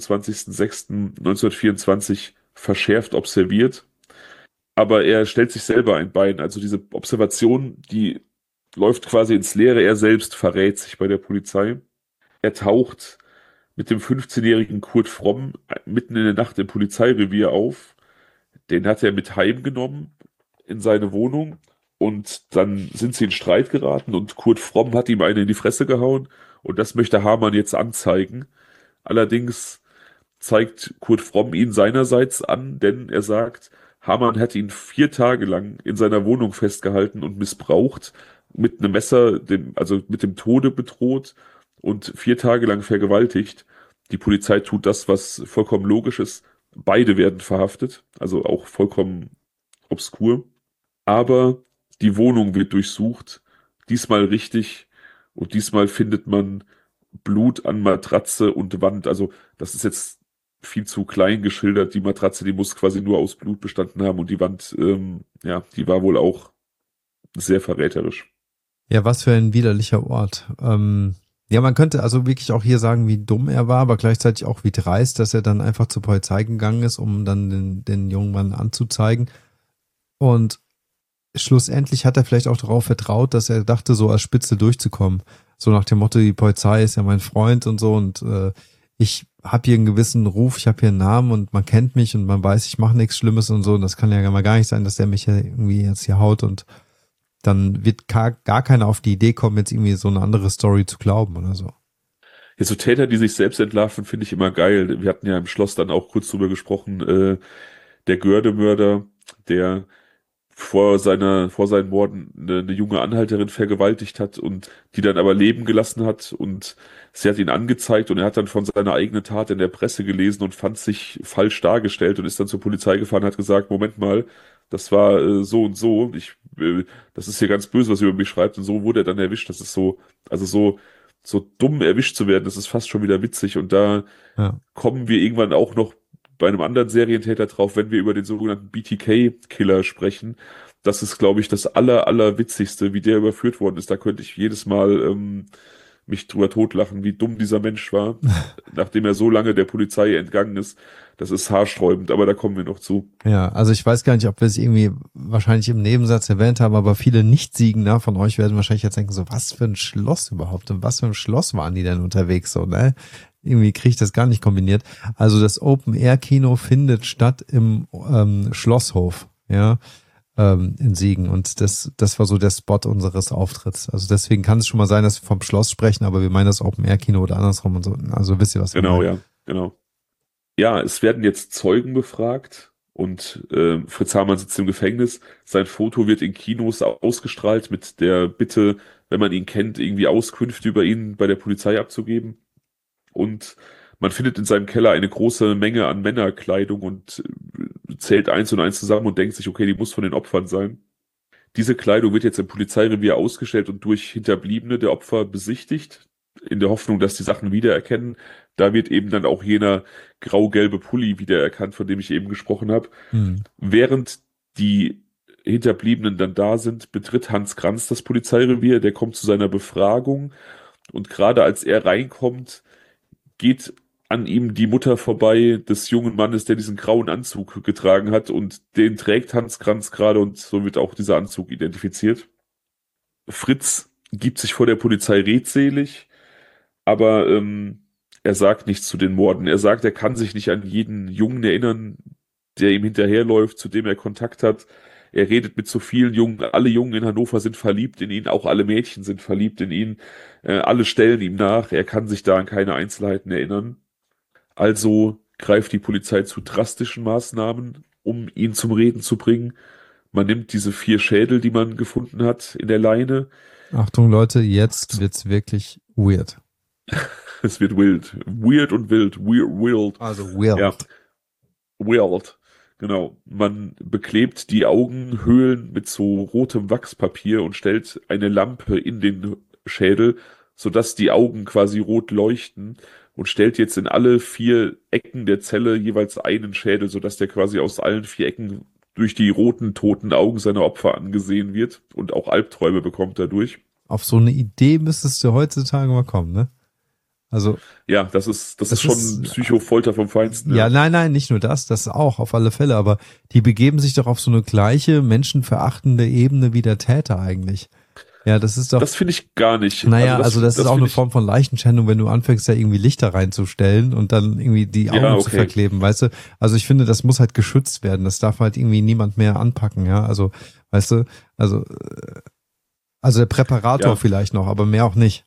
22.06.1924 verschärft observiert. Aber er stellt sich selber ein Bein. Also diese Observation, die läuft quasi ins Leere. Er selbst verrät sich bei der Polizei. Er taucht mit dem 15-jährigen Kurt Fromm mitten in der Nacht im Polizeirevier auf. Den hat er mit heimgenommen in seine Wohnung und dann sind sie in Streit geraten und Kurt Fromm hat ihm eine in die Fresse gehauen und das möchte Hamann jetzt anzeigen. Allerdings zeigt Kurt Fromm ihn seinerseits an, denn er sagt, Hamann hat ihn 4 Tage lang in seiner Wohnung festgehalten und missbraucht, mit einem Messer, also mit dem Tode bedroht und 4 Tage lang vergewaltigt. Die Polizei tut das, was vollkommen logisch ist. Beide werden verhaftet, also auch vollkommen obskur. Aber die Wohnung wird durchsucht, diesmal richtig und diesmal findet man Blut an Matratze und Wand. Also das ist jetzt viel zu klein geschildert. Die Matratze, die muss quasi nur aus Blut bestanden haben und die Wand, ja, die war wohl auch sehr verräterisch. Ja, was für ein widerlicher Ort. Ja, man könnte also wirklich auch hier sagen, wie dumm er war, aber gleichzeitig auch wie dreist, dass er dann einfach zur Polizei gegangen ist, um dann den jungen Mann anzuzeigen. Und schlussendlich hat er vielleicht auch darauf vertraut, dass er dachte, so als Spitze durchzukommen. So nach dem Motto, die Polizei ist ja mein Freund und so und ich habe hier einen gewissen Ruf, ich habe hier einen Namen und man kennt mich und man weiß, ich mache nichts Schlimmes und so und das kann ja mal gar nicht sein, dass der mich ja irgendwie jetzt hier haut und dann wird gar keiner auf die Idee kommen, jetzt irgendwie so eine andere Story zu glauben oder so. Ja, so Täter, die sich selbst entlarven, finde ich immer geil. Wir hatten ja im Schloss dann auch kurz drüber gesprochen, der Göhrde-Mörder, der vor seinen Morden eine junge Anhalterin vergewaltigt hat und die dann aber leben gelassen hat und sie hat ihn angezeigt und er hat dann von seiner eigenen Tat in der Presse gelesen und fand sich falsch dargestellt und ist dann zur Polizei gefahren und hat gesagt, Moment mal, das war so und so, das ist hier ganz böse, was ihr über mich schreibt und so wurde er dann erwischt. Das ist so, also so dumm erwischt zu werden, das ist fast schon wieder witzig und da Ja. kommen wir irgendwann auch noch bei einem anderen Serientäter drauf, wenn wir über den sogenannten BTK-Killer sprechen. Das ist, glaube ich, das allerwitzigste, wie der überführt worden ist. Da könnte ich jedes Mal mich drüber totlachen, wie dumm dieser Mensch war, nachdem er so lange der Polizei entgangen ist. Das ist haarsträubend, aber da kommen wir noch zu. Ja, also ich weiß gar nicht, ob wir es irgendwie wahrscheinlich im Nebensatz erwähnt haben, aber viele Nicht-Siegender von euch werden wahrscheinlich jetzt denken, so was für ein Schloss überhaupt und was für ein Schloss waren die denn unterwegs so, ne? Irgendwie kriege ich das gar nicht kombiniert. Also das Open-Air-Kino findet statt im Schlosshof, ja, in Siegen und das war so der Spot unseres Auftritts. Also deswegen kann es schon mal sein, dass wir vom Schloss sprechen, aber wir meinen das Open-Air-Kino oder andersrum und so. Also wisst ihr, was wir Genau, meinen. ja, genau. Ja, es werden jetzt Zeugen befragt und Fritz Hamann sitzt im Gefängnis. Sein Foto wird in Kinos ausgestrahlt mit der Bitte, wenn man ihn kennt, irgendwie Auskünfte über ihn bei der Polizei abzugeben. Und man findet in seinem Keller eine große Menge an Männerkleidung und zählt eins und eins zusammen und denkt sich, okay, die muss von den Opfern sein. Diese Kleidung wird jetzt im Polizeirevier ausgestellt und durch Hinterbliebene der Opfer besichtigt, in der Hoffnung, dass die Sachen wiedererkennen. Da wird eben dann auch jener grau-gelbe Pulli wiedererkannt, von dem ich eben gesprochen habe. Hm. Während die Hinterbliebenen dann da sind, betritt Hans Kranz das Polizeirevier, der kommt zu seiner Befragung und gerade als er reinkommt, geht an ihm die Mutter vorbei des jungen Mannes, der diesen grauen Anzug getragen hat und den trägt Hans Kranz gerade und so wird auch dieser Anzug identifiziert. Fritz gibt sich vor der Polizei redselig, aber er sagt nichts zu den Morden. Er sagt, er kann sich nicht an jeden Jungen erinnern, der ihm hinterherläuft, zu dem er Kontakt hat. Er redet mit so vielen Jungen. Alle Jungen in Hannover sind verliebt in ihn, auch alle Mädchen sind verliebt in ihn. Alle stellen ihm nach. Er kann sich da an keine Einzelheiten erinnern. Also greift die Polizei zu drastischen Maßnahmen, um ihn zum Reden zu bringen. Man nimmt diese 4 Schädel, die man gefunden hat, in der Leine. Achtung Leute, jetzt wird's wirklich weird. Es wird wild. Weird und wild. Wild. Also weird. Ja. Wild. Genau. Man beklebt die Augenhöhlen mit so rotem Wachspapier und stellt eine Lampe in den Schädel, sodass die Augen quasi rot leuchten. und stellt jetzt in alle 4 Ecken der Zelle jeweils einen Schädel, sodass der quasi aus allen 4 Ecken durch die roten, toten Augen seiner Opfer angesehen wird und auch Albträume bekommt dadurch. Auf so eine Idee müsstest du heutzutage mal kommen, ne? Also, Ja, das ist das ist, schon Psychofolter vom Feinsten, ja, ja. nein, nicht nur das auch, auf alle Fälle, aber die begeben sich doch auf so eine gleiche menschenverachtende Ebene wie der Täter eigentlich. Ja, das ist doch, Das finde ich gar nicht. naja, also das ist Das auch finde eine ich, Form von Leichenschändung, wenn du anfängst, da irgendwie Lichter reinzustellen und dann irgendwie die ja, Augen zu okay. verkleben, weißt du? Also ich finde, das muss halt geschützt werden. Das darf halt irgendwie niemand mehr anpacken, ja. Also, weißt du, also, also der Präparator Ja, vielleicht noch, aber mehr auch nicht.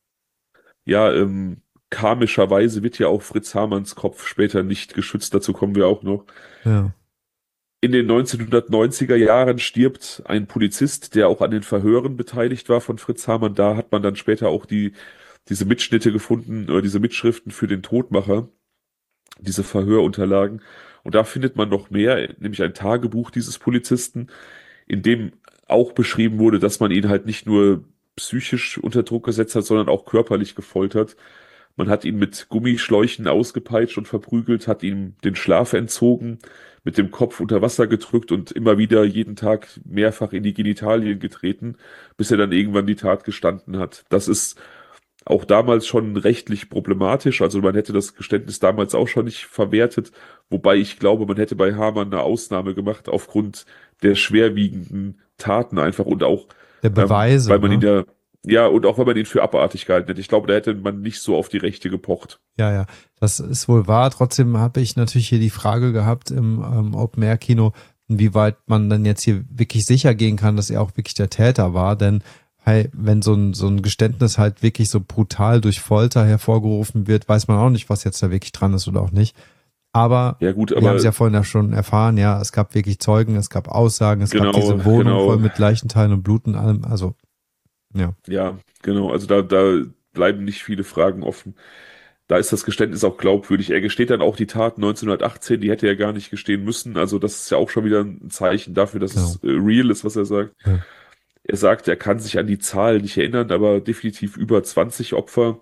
ja, karmischerweise wird ja auch Fritz Hamanns Kopf später nicht geschützt, dazu kommen wir auch noch. Ja. In den 1990er Jahren stirbt ein Polizist, der auch an den Verhören beteiligt war von Fritz Hamann. Da hat man dann später auch diese Mitschnitte gefunden oder diese Mitschriften für den Todmacher, diese Verhörunterlagen. Und da findet man noch mehr, nämlich ein Tagebuch dieses Polizisten, in dem auch beschrieben wurde, dass man ihn halt nicht nur psychisch unter Druck gesetzt hat, sondern auch körperlich gefoltert. Man hat ihn mit Gummischläuchen ausgepeitscht und verprügelt, hat ihm den Schlaf entzogen, mit dem Kopf unter Wasser gedrückt und immer wieder jeden Tag mehrfach in die Genitalien getreten, bis er dann irgendwann die Tat gestanden hat. Das ist auch damals schon rechtlich problematisch. Also man hätte das Geständnis damals auch schon nicht verwertet, wobei ich glaube, man hätte bei Hamann eine Ausnahme gemacht aufgrund der schwerwiegenden Taten einfach und auch, Der Beweise, weil man ihn ne? ja, und auch weil man ihn für abartig gehalten hätte. Ich glaube, da hätte man nicht so auf die Rechte gepocht. Ja, das ist wohl wahr. Trotzdem habe ich natürlich hier die Frage gehabt im Open-Air-Kino, inwieweit man dann jetzt hier wirklich sicher gehen kann, dass er auch wirklich der Täter war. Denn hey, wenn so ein Geständnis halt wirklich so brutal durch Folter hervorgerufen wird, weiß man auch nicht, was jetzt da wirklich dran ist oder auch nicht. Aber Ja gut, wir haben es aber ja vorhin ja schon erfahren, ja, es gab wirklich Zeugen, es gab Aussagen, es gab genau, diese Wohnung voll genau, mit Leichenteilen und Blut und allem. Also, ja, ja, genau. Also da bleiben nicht viele Fragen offen. Da ist das Geständnis auch glaubwürdig. Er gesteht dann auch die Tat 1918, die hätte er gar nicht gestehen müssen. Also das ist ja auch schon wieder ein Zeichen dafür, dass genau. es real ist, was er sagt. Ja. Er sagt, er kann sich an die Zahl nicht erinnern, aber definitiv über 20 Opfer.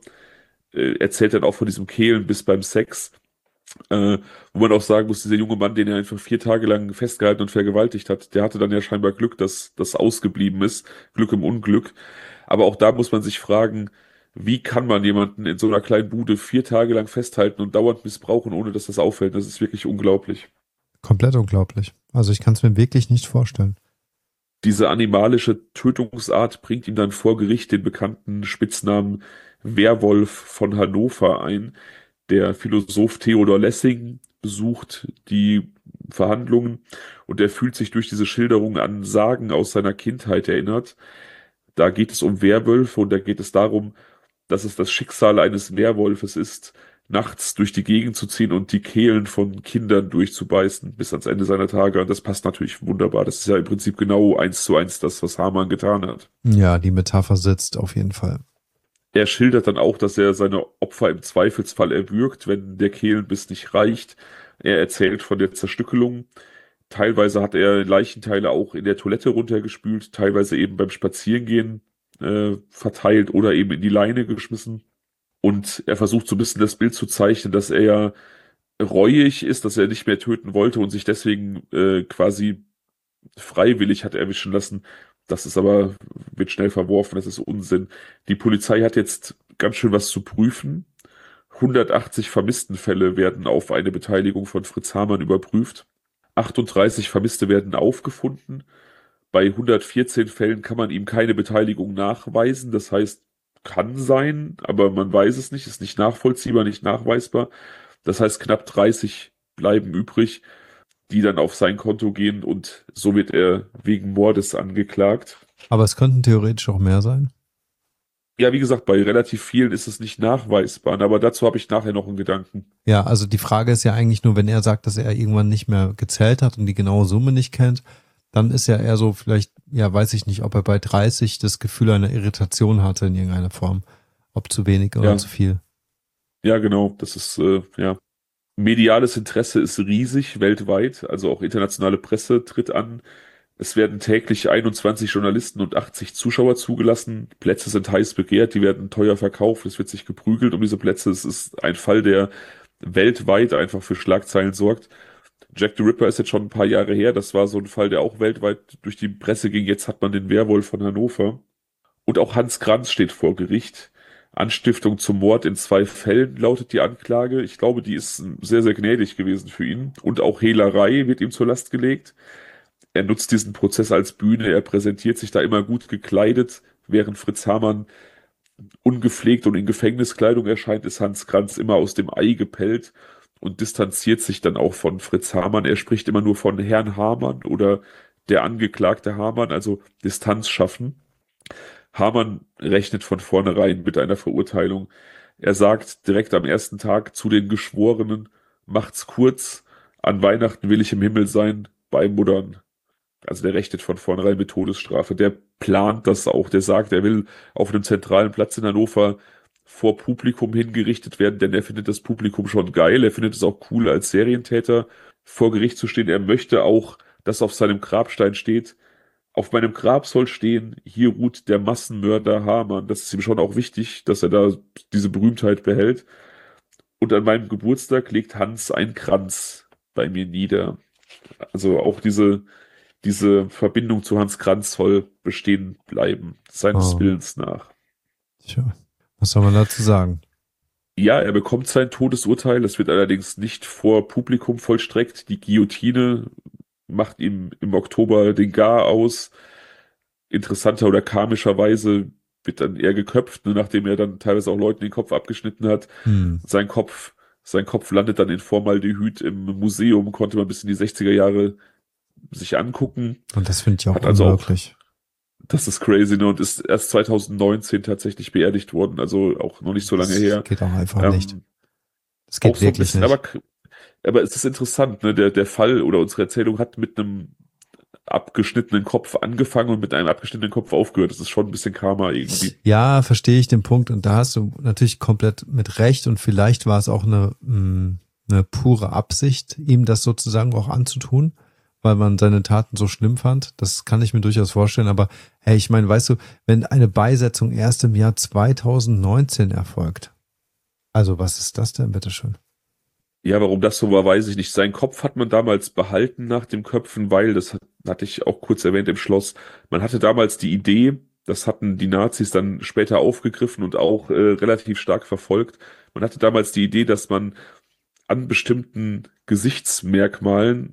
Er zählt dann auch von diesem Kehlen bis beim Sex. Äh, Wo man auch sagen muss, dieser junge Mann, den er einfach 4 Tage lang festgehalten und vergewaltigt hat, der hatte dann ja scheinbar Glück, dass das ausgeblieben ist. Glück im Unglück. Aber auch da muss man sich fragen, wie kann man jemanden in so einer kleinen Bude 4 Tage lang festhalten und dauernd missbrauchen, ohne dass das auffällt? Das ist wirklich unglaublich. Komplett unglaublich. Also ich kann es mir wirklich nicht vorstellen. Diese animalische Tötungsart bringt ihm dann vor Gericht den bekannten Spitznamen Werwolf von Hannover ein. Der Philosoph Theodor Lessing besucht die Verhandlungen und er fühlt sich durch diese Schilderung an Sagen aus seiner Kindheit erinnert. Da geht es um Werwölfe und da geht es darum, dass es das Schicksal eines Werwolfes ist, nachts durch die Gegend zu ziehen und die Kehlen von Kindern durchzubeißen bis ans Ende seiner Tage. Und das passt natürlich wunderbar. Das ist ja im Prinzip genau 1:1 das, was Hamann getan hat. Ja, die Metapher sitzt auf jeden Fall. Er schildert dann auch, dass er seine Opfer im Zweifelsfall erwürgt, wenn der Kehlenbiss nicht reicht. Er erzählt von der Zerstückelung. Teilweise hat er Leichenteile auch in der Toilette runtergespült, teilweise eben beim Spazierengehen verteilt oder eben in die Leine geschmissen. Und er versucht so ein bisschen das Bild zu zeichnen, dass er ja reuig ist, dass er nicht mehr töten wollte und sich deswegen quasi freiwillig hat erwischen lassen. Das ist aber, wird schnell verworfen, das ist Unsinn. Die Polizei hat jetzt ganz schön was zu prüfen. 180 Vermisstenfälle werden auf eine Beteiligung von Fritz Hamann überprüft. 38 Vermisste werden aufgefunden. Bei 114 Fällen kann man ihm keine Beteiligung nachweisen. Das heißt, kann sein, aber man weiß es nicht, ist nicht nachvollziehbar, nicht nachweisbar. Das heißt, knapp 30 bleiben übrig, die dann auf sein Konto gehen und so wird er wegen Mordes angeklagt. Aber es könnten theoretisch auch mehr sein. Ja, wie gesagt, bei relativ vielen ist es nicht nachweisbar, aber dazu habe ich nachher noch einen Gedanken. Ja, also die Frage ist ja eigentlich nur, wenn er sagt, dass er irgendwann nicht mehr gezählt hat und die genaue Summe nicht kennt, dann ist ja eher so vielleicht, ja, weiß ich nicht, ob er bei 30 das Gefühl einer Irritation hatte in irgendeiner Form. Ob zu wenig oder Ja, zu viel. ja, genau, das ist, ja. Mediales Interesse ist riesig weltweit, also auch internationale Presse tritt an. Es werden täglich 21 Journalisten und 80 Zuschauer zugelassen. Plätze sind heiß begehrt, die werden teuer verkauft, es wird sich geprügelt um diese Plätze. Es ist ein Fall, der weltweit einfach für Schlagzeilen sorgt. Jack the Ripper ist jetzt schon ein paar Jahre her. Das war so ein Fall, der auch weltweit durch die Presse ging. Jetzt hat man den Werwolf von Hannover. Und auch Hans Kranz steht vor Gericht. Anstiftung zum Mord in 2 Fällen lautet die Anklage. Ich glaube, die ist sehr, sehr gnädig gewesen für ihn. Und auch Hehlerei wird ihm zur Last gelegt. Er nutzt diesen Prozess als Bühne. Er präsentiert sich da immer gut gekleidet. Während Fritz Hamann ungepflegt und in Gefängniskleidung erscheint, ist Hans Kranz immer aus dem Ei gepellt und distanziert sich dann auch von Fritz Hamann. Er spricht immer nur von Herrn Hamann oder der Angeklagte Hamann, also Distanz schaffen. Hamann rechnet von vornherein mit einer Verurteilung. Er sagt direkt am ersten Tag zu den Geschworenen: Macht's kurz, an Weihnachten will ich im Himmel sein, bei Muttern. Also der rechnet von vornherein mit Todesstrafe. Der plant das auch. Der sagt, er will auf einem zentralen Platz in Hannover vor Publikum hingerichtet werden, denn er findet das Publikum schon geil. Er findet es auch cool, als Serientäter vor Gericht zu stehen. Er möchte auch, dass auf seinem Grabstein steht: Auf meinem Grab soll stehen: Hier ruht der Massenmörder Hamann. Das ist ihm schon auch wichtig, dass er da diese Berühmtheit behält. Und an meinem Geburtstag legt Hans einen Kranz bei mir nieder. Also auch diese Verbindung zu Hans Kranz soll bestehen bleiben, seines Willens nach. Tja, was soll man dazu sagen? Ja, er bekommt sein Todesurteil, es wird allerdings nicht vor Publikum vollstreckt. Die Guillotine macht ihm im Oktober den Gar aus. Interessanter oder karmischerweise wird dann er geköpft, ne, nachdem er dann teilweise auch Leuten den Kopf abgeschnitten hat. Sein Kopf landet dann in Formaldehyd im Museum, konnte man bis in die 60er Jahre sich angucken. Und das finde ich auch Hat also unmöglich. Das ist crazy, ne? Und ist erst 2019 tatsächlich beerdigt worden, also auch noch nicht so lange her. Das geht auch einfach nicht. Das geht so wirklich bisschen, nicht. aber es ist interessant, ne? Der Fall oder unsere Erzählung hat mit einem abgeschnittenen Kopf angefangen und mit einem abgeschnittenen Kopf aufgehört. Das ist schon ein bisschen Karma irgendwie. Ja, verstehe ich den Punkt. Und da hast du natürlich komplett mit Recht. Und vielleicht war es auch eine pure Absicht, ihm das sozusagen auch anzutun, weil man seine Taten so schlimm fand. Das kann ich mir durchaus vorstellen. Aber hey, ich meine, weißt du, wenn eine Beisetzung erst im Jahr 2019 erfolgt, also was ist das denn, bitteschön? Ja, warum das so war, weiß ich nicht. Seinen Kopf hat man damals behalten nach dem Köpfen, weil, hatte ich auch kurz erwähnt im Schloss, man hatte damals die Idee, das hatten die Nazis dann später aufgegriffen und auch relativ stark verfolgt. Man hatte damals die Idee, dass man an bestimmten Gesichtsmerkmalen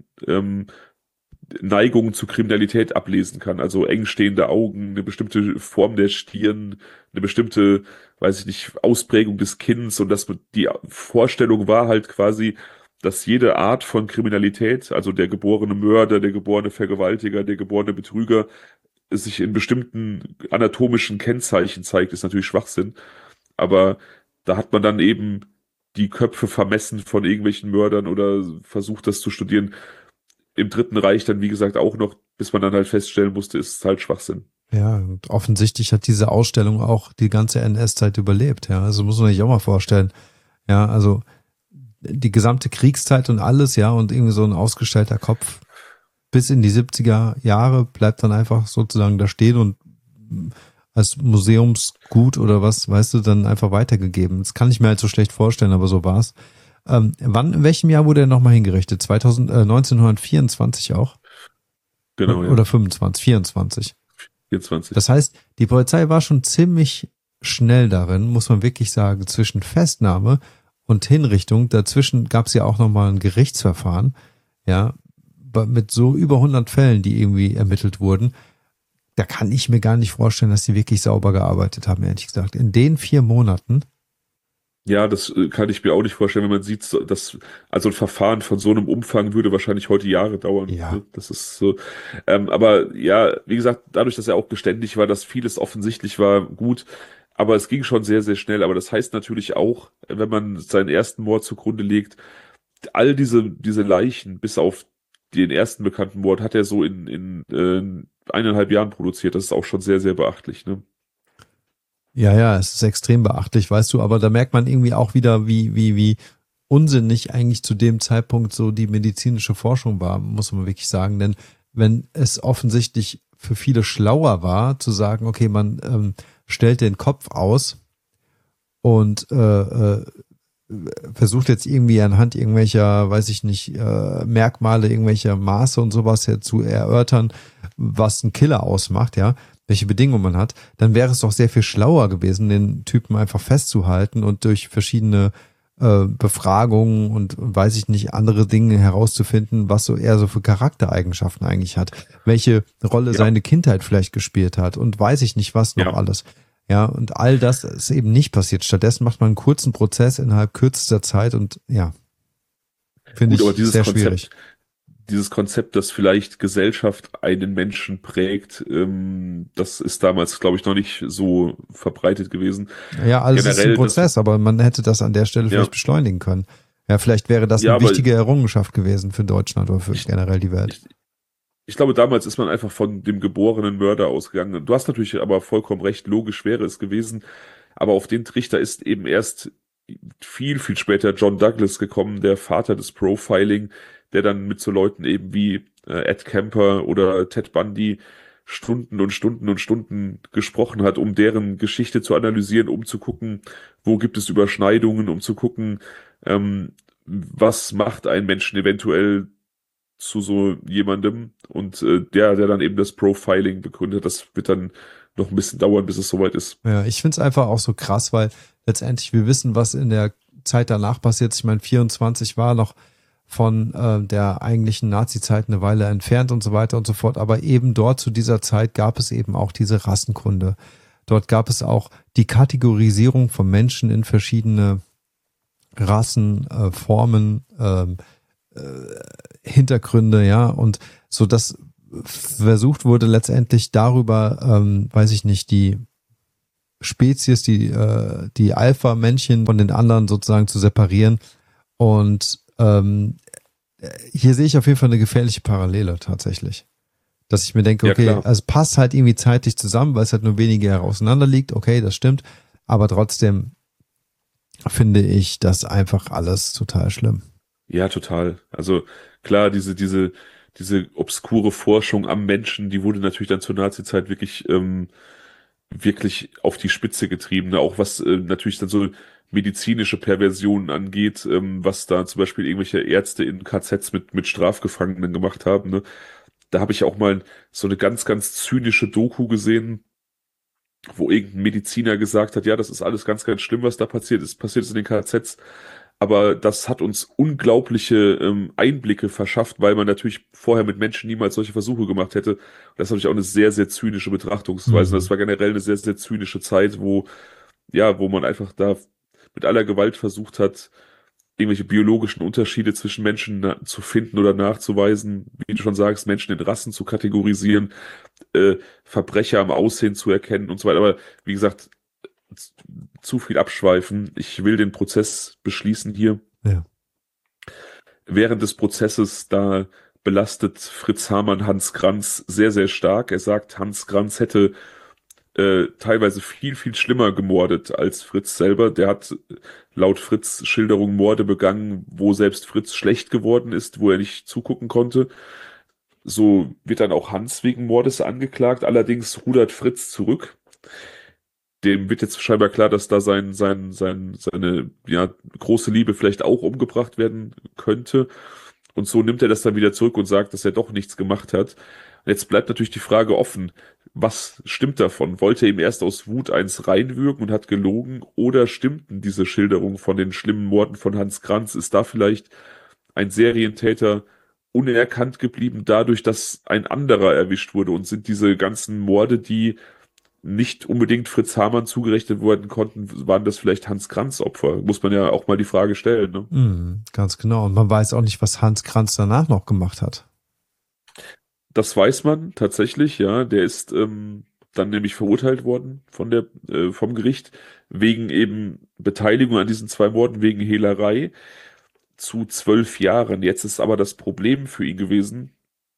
Neigungen zur Kriminalität ablesen kann. Also eng stehende Augen, eine bestimmte Form der Stirn, eine bestimmte, weiß ich nicht, Ausprägung des Kinns. Und die Vorstellung war halt quasi, dass jede Art von Kriminalität, also der geborene Mörder, der geborene Vergewaltiger, der geborene Betrüger, sich in bestimmten anatomischen Kennzeichen zeigt, ist natürlich Schwachsinn. Aber da hat man dann eben die Köpfe vermessen von irgendwelchen Mördern oder versucht, das zu studieren. Im Dritten Reich dann, wie gesagt, auch noch, bis man dann halt feststellen musste, ist es halt Schwachsinn. Ja, und offensichtlich hat diese Ausstellung auch die ganze NS-Zeit überlebt. Ja, also muss man sich auch mal vorstellen. Ja, also die gesamte Kriegszeit und alles, ja, und irgendwie so ein ausgestellter Kopf bis in die 70er Jahre bleibt dann einfach sozusagen da stehen und als Museumsgut oder was, weißt du, dann einfach weitergegeben. Das kann ich mir halt so schlecht vorstellen, aber so war's. In welchem Jahr wurde er nochmal hingerichtet? 1924 auch? Genau, ja. Oder 25, 24. 24. Das heißt, die Polizei war schon ziemlich schnell darin, muss man wirklich sagen, zwischen Festnahme und Hinrichtung. Dazwischen gab es ja auch nochmal ein Gerichtsverfahren, ja, mit so über 100 Fällen, die irgendwie ermittelt wurden. Da kann ich mir gar nicht vorstellen, dass die wirklich sauber gearbeitet haben, ehrlich gesagt. In den 4 Monaten. Ja, das kann ich mir auch nicht vorstellen, wenn man sieht, dass also ein Verfahren von so einem Umfang würde wahrscheinlich heute Jahre dauern. Ja. Ne? Das ist so. Aber ja, wie gesagt, dadurch, dass er auch geständig war, dass vieles offensichtlich war, gut. Aber es ging schon sehr, sehr schnell. Aber das heißt natürlich auch, wenn man seinen ersten Mord zugrunde legt, all diese Leichen, bis auf den ersten bekannten Mord, hat er so in 1,5 Jahren produziert. Das ist auch schon sehr, sehr beachtlich, ne? Ja, es ist extrem beachtlich, weißt du, aber da merkt man irgendwie auch wieder, wie unsinnig eigentlich zu dem Zeitpunkt so die medizinische Forschung war, muss man wirklich sagen, denn wenn es offensichtlich für viele schlauer war, zu sagen, okay, man stellt den Kopf aus und versucht jetzt irgendwie anhand irgendwelcher, weiß ich nicht, Merkmale, irgendwelcher Maße und sowas her zu erörtern, was ein Killer ausmacht, ja, welche Bedingungen man hat, dann wäre es doch sehr viel schlauer gewesen, den Typen einfach festzuhalten und durch verschiedene Befragungen und weiß ich nicht, andere Dinge herauszufinden, was so er so für Charaktereigenschaften eigentlich hat, welche Rolle Ja, seine Kindheit vielleicht gespielt hat und weiß ich nicht was noch ja. alles. Ja, und all das ist eben nicht passiert. Stattdessen macht man einen kurzen Prozess innerhalb kürzester Zeit und ja, finde Gut, aber ich sehr schwierig. dieses Konzept, das vielleicht Gesellschaft einen Menschen prägt, das ist damals, glaube ich, noch nicht so verbreitet gewesen. Ja, alles ist ein Generell, Prozess, aber man hätte das an der Stelle ja, vielleicht beschleunigen können. Ja, vielleicht wäre das ja, eine aber wichtige Errungenschaft gewesen für Deutschland oder für ich, generell die Welt. ich, ich glaube, damals ist man einfach von dem geborenen Mörder ausgegangen. Du hast natürlich aber vollkommen recht, logisch wäre es gewesen. Aber auf den Trichter ist eben erst viel, viel später John Douglas gekommen, der Vater des Profiling, der dann mit so Leuten eben wie Ed Kemper oder Ted Bundy Stunden und Stunden und Stunden gesprochen hat, um deren Geschichte zu analysieren, um zu gucken, wo gibt es Überschneidungen, um zu gucken, was macht einen Menschen eventuell zu so jemandem. Und der dann eben das Profiling begründet, das wird dann noch ein bisschen dauern, bis es soweit ist. Ja, ich finde es einfach auch so krass, weil letztendlich wir wissen, was in der Zeit danach passiert ist. Ich meine, 24 war noch von der eigentlichen Nazi-Zeit eine Weile entfernt und so weiter und so fort. Aber eben dort zu dieser Zeit gab es eben auch diese Rassenkunde. Dort gab es auch die Kategorisierung von Menschen in verschiedene Rassen, Formen, Hintergründe, ja, und so dass versucht wurde letztendlich darüber, weiß ich nicht, die Spezies, die Alpha-Männchen von den anderen sozusagen zu separieren. Und hier sehe ich auf jeden Fall eine gefährliche Parallele tatsächlich. Dass ich mir denke, Ja, okay, klar. also passt halt irgendwie zeitlich zusammen, weil es halt nur wenige Jahre auseinander liegt. Okay, das stimmt. Aber trotzdem finde ich das einfach alles total schlimm. Ja, total. Also klar, diese obskure Forschung am Menschen, die wurde natürlich dann zur Nazi-Zeit wirklich auf die Spitze getrieben. Ne? Auch was natürlich dann so medizinische Perversionen angeht, was da zum Beispiel irgendwelche Ärzte in KZs mit Strafgefangenen gemacht haben. Ne? Da habe ich auch mal so eine ganz, ganz zynische Doku gesehen, wo irgendein Mediziner gesagt hat, ja, das ist alles ganz, ganz schlimm, was da passiert ist in den KZs. Aber das hat uns unglaubliche Einblicke verschafft, weil man natürlich vorher mit Menschen niemals solche Versuche gemacht hätte. Und das ist natürlich auch eine sehr, sehr zynische Betrachtungsweise. Mhm. Das war generell eine sehr, sehr zynische Zeit, wo man einfach da mit aller Gewalt versucht hat, irgendwelche biologischen Unterschiede zwischen Menschen zu finden oder nachzuweisen, wie du schon sagst, Menschen in Rassen zu kategorisieren, Verbrecher am Aussehen zu erkennen und so weiter. Aber wie gesagt, z- zu viel abschweifen. Ich will den Prozess beschließen hier. Ja. Während des Prozesses, da belastet Fritz Hamann Hans Kranz sehr, sehr stark. Er sagt, Hans Kranz hätte teilweise viel, viel schlimmer gemordet als Fritz selber. Der hat laut Fritz Schilderung Morde begangen, wo selbst Fritz schlecht geworden ist, wo er nicht zugucken konnte. So wird dann auch Hans wegen Mordes angeklagt. Allerdings rudert Fritz zurück. Dem wird jetzt scheinbar klar, dass da seine ja, große Liebe vielleicht auch umgebracht werden könnte. Und so nimmt er das dann wieder zurück und sagt, dass er doch nichts gemacht hat. Und jetzt bleibt natürlich die Frage offen, was stimmt davon? Wollte er ihm erst aus Wut eins reinwürgen und hat gelogen? Oder stimmten diese Schilderungen von den schlimmen Morden von Hans Kranz? Ist da vielleicht ein Serientäter unerkannt geblieben dadurch, dass ein anderer erwischt wurde? Und sind diese ganzen Morde, die nicht unbedingt Fritz Hamann zugerechnet werden konnten, waren das vielleicht Hans Kranz Opfer? Muss man ja auch mal die Frage stellen, ne? Mhm, ganz genau. Und man weiß auch nicht, was Hans Kranz danach noch gemacht hat. Das weiß man tatsächlich, ja. Der ist dann nämlich verurteilt worden vom Gericht wegen eben Beteiligung an diesen zwei Morden, wegen Hehlerei zu 12 Jahren. Jetzt ist aber das Problem für ihn gewesen,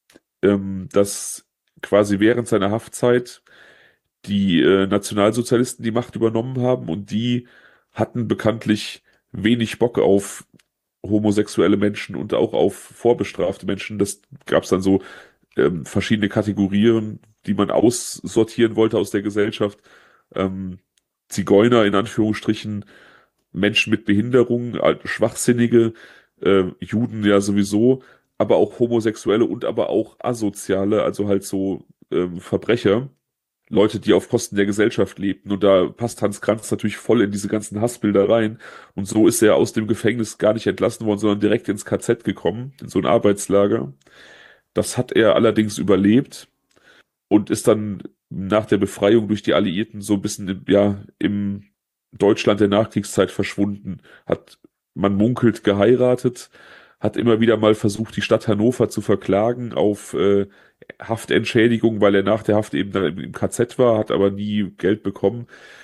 dass quasi während seiner Haftzeit die Nationalsozialisten die Macht übernommen haben und die hatten bekanntlich wenig Bock auf homosexuelle Menschen und auch auf vorbestrafte Menschen. Das gab es dann so verschiedene Kategorien, die man aussortieren wollte aus der Gesellschaft. Ähm, Zigeuner in Anführungsstrichen, Menschen mit Behinderung, Schwachsinnige, Juden ja sowieso, aber auch Homosexuelle und aber auch Asoziale, also halt so Verbrecher, Leute, die auf Kosten der Gesellschaft lebten. Und da passt Hans Kranz natürlich voll in diese ganzen Hassbilder rein. Und so ist er aus dem Gefängnis gar nicht entlassen worden, sondern direkt ins KZ gekommen, in so ein Arbeitslager. Das hat er allerdings überlebt und ist dann nach der Befreiung durch die Alliierten so ein bisschen im Deutschland der Nachkriegszeit verschwunden. Hat, man munkelt, geheiratet, hat immer wieder mal versucht, die Stadt Hannover zu verklagen auf Haftentschädigung, weil er nach der Haft eben dann im KZ war, hat aber nie Geld bekommen.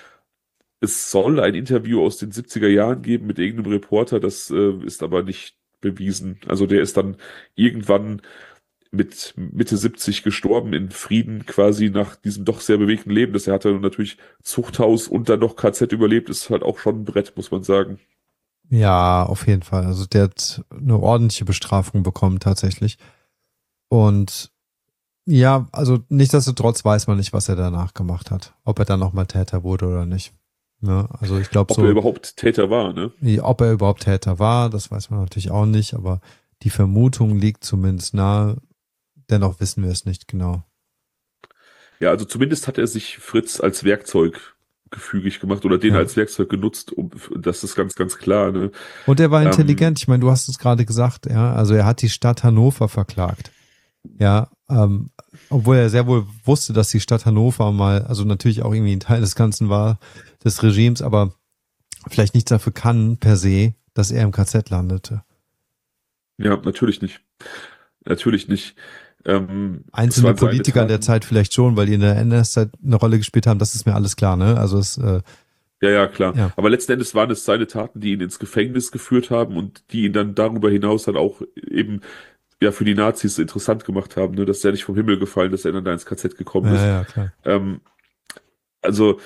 Es soll ein Interview aus den 70er Jahren geben mit irgendeinem Reporter, das ist aber nicht bewiesen. Also der ist dann irgendwann mit Mitte 70 gestorben in Frieden quasi nach diesem doch sehr bewegten Leben. Das er hatte natürlich Zuchthaus und dann noch KZ überlebt, ist halt auch schon ein Brett, muss man sagen. Ja, auf jeden Fall. Also der hat eine ordentliche Bestrafung bekommen tatsächlich. Und ja, also nichtsdestotrotz weiß man nicht, was er danach gemacht hat. Ob er dann nochmal Täter wurde oder nicht. Ja, also ich glaube Ob er so, überhaupt Täter war, ne? ob er überhaupt Täter war, das weiß man natürlich auch nicht, aber die Vermutung liegt zumindest nahe. Dennoch wissen wir es nicht genau. Ja, also zumindest hat er sich Fritz als Werkzeug gefügig gemacht oder den Ja. als Werkzeug genutzt, das ist ganz, ganz klar, ne? Und er war Ähm, intelligent. Ich meine, du hast es gerade gesagt, ja. Also er hat die Stadt Hannover verklagt. Ja, obwohl er sehr wohl wusste, dass die Stadt Hannover mal, also natürlich auch irgendwie ein Teil des Ganzen war, des Regimes, aber vielleicht nichts dafür kann, per se, dass er im KZ landete. ja, natürlich nicht. Natürlich nicht. Es Einzelne waren seine Politiker in der Taten. Zeit vielleicht schon, weil die in der NS-Zeit eine Rolle gespielt haben, das ist mir alles klar, ne? Also Ja, ja, klar. ja, Aber letzten Endes waren es seine Taten, die ihn ins Gefängnis geführt haben und die ihn dann darüber hinaus dann auch eben ja für die Nazis interessant gemacht haben, ne? Das ist ja nicht vom Himmel gefallen, dass er dann da ins KZ gekommen ja, ist. ja, klar. Ähm, also,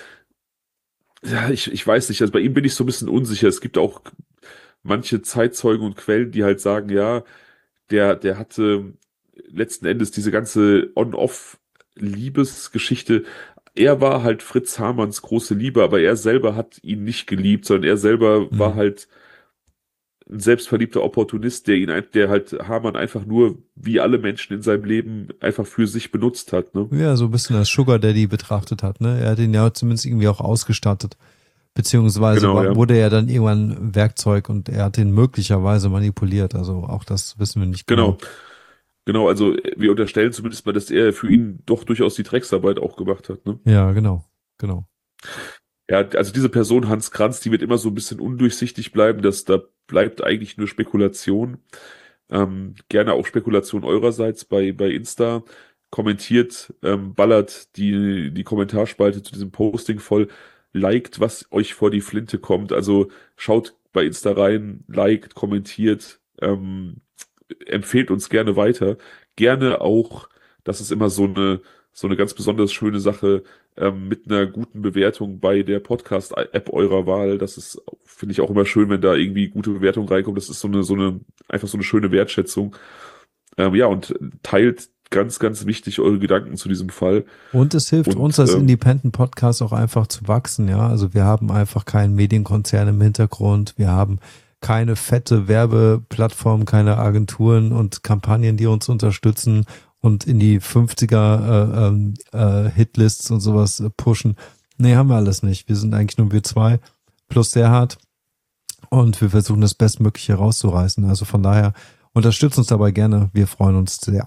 ja, ich weiß nicht, also bei ihm bin ich so ein bisschen unsicher. Es gibt auch manche Zeitzeugen und Quellen, die halt sagen, ja, der hatte letzten Endes diese ganze On-Off-Liebesgeschichte. Er war halt Fritz Hamanns große Liebe, aber er selber hat ihn nicht geliebt, sondern er selber war Mhm. halt ein selbstverliebter Opportunist, der halt Hamann einfach nur, wie alle Menschen in seinem Leben, einfach für sich benutzt hat, ne? Ja, so ein bisschen als Sugar Daddy betrachtet hat, ne? Er hat ihn ja zumindest irgendwie auch ausgestattet. Beziehungsweise Genau, ja. wurde er dann irgendwann Werkzeug und er hat ihn möglicherweise manipuliert. Also auch das wissen wir nicht genau. Genau. Genau, also wir unterstellen zumindest mal, dass er für ihn doch durchaus die Drecksarbeit auch gemacht hat, ne? Ja, genau, genau. Ja, also diese Person Hans Kranz, die wird immer so ein bisschen undurchsichtig bleiben, da bleibt eigentlich nur Spekulation. Gerne auch Spekulation eurerseits bei Insta. Kommentiert, ballert die Kommentarspalte zu diesem Posting voll, liked, was euch vor die Flinte kommt. Also schaut bei Insta rein, liked, kommentiert, empfehlt uns gerne weiter. Gerne auch, das ist immer so eine ganz besonders schöne Sache, mit einer guten Bewertung bei der Podcast-App eurer Wahl. Das ist, finde ich auch immer schön, wenn da irgendwie gute Bewertungen reinkommen. Das ist einfach so eine schöne Wertschätzung. Ja, und teilt ganz, ganz wichtig eure Gedanken zu diesem Fall. Und es hilft uns Und als Independent Podcast auch einfach zu wachsen, ja. Also wir haben einfach keinen Medienkonzern im Hintergrund. Wir haben keine fette Werbeplattform, keine Agenturen und Kampagnen, die uns unterstützen und in die 50er Hitlists und sowas pushen. Nee, haben wir alles nicht. Wir sind eigentlich nur wir zwei plus Serhard und wir versuchen das Bestmögliche rauszureißen. Also von daher unterstützt uns dabei gerne. Wir freuen uns sehr.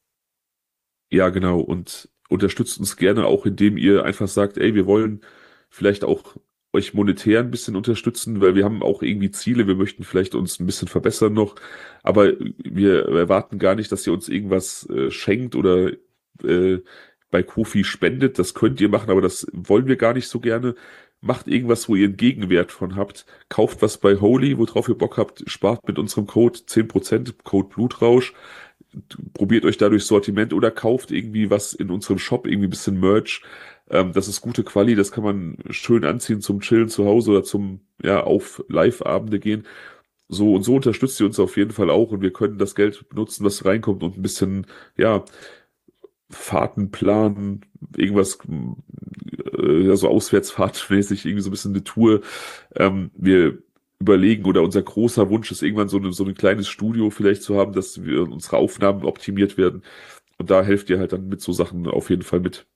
ja, genau. Und unterstützt uns gerne auch, indem ihr einfach sagt, ey, wir wollen vielleicht auch euch monetär ein bisschen unterstützen, weil wir haben auch irgendwie Ziele. Wir möchten vielleicht uns ein bisschen verbessern noch. Aber wir erwarten gar nicht, dass ihr uns irgendwas schenkt oder bei Kofi spendet. Das könnt ihr machen, aber das wollen wir gar nicht so gerne. Macht irgendwas, wo ihr einen Gegenwert von habt. Kauft was bei Holy, worauf ihr Bock habt. Spart mit unserem Code 10%, Code Blutrausch. Probiert euch dadurch Sortiment oder kauft irgendwie was in unserem Shop, irgendwie ein bisschen Merch. Das ist gute Quali, das kann man schön anziehen zum Chillen zu Hause oder zum, ja, auf Live-Abende gehen. So und so unterstützt ihr uns auf jeden Fall auch und wir können das Geld benutzen, was reinkommt und ein bisschen, ja, Fahrten planen, irgendwas, ja, so auswärtsfahrtmäßig, irgendwie so ein bisschen eine Tour. Wir überlegen oder unser großer Wunsch ist irgendwann so ein kleines Studio vielleicht zu haben, dass wir unsere Aufnahmen optimiert werden. Und da helft ihr halt dann mit so Sachen auf jeden Fall mit.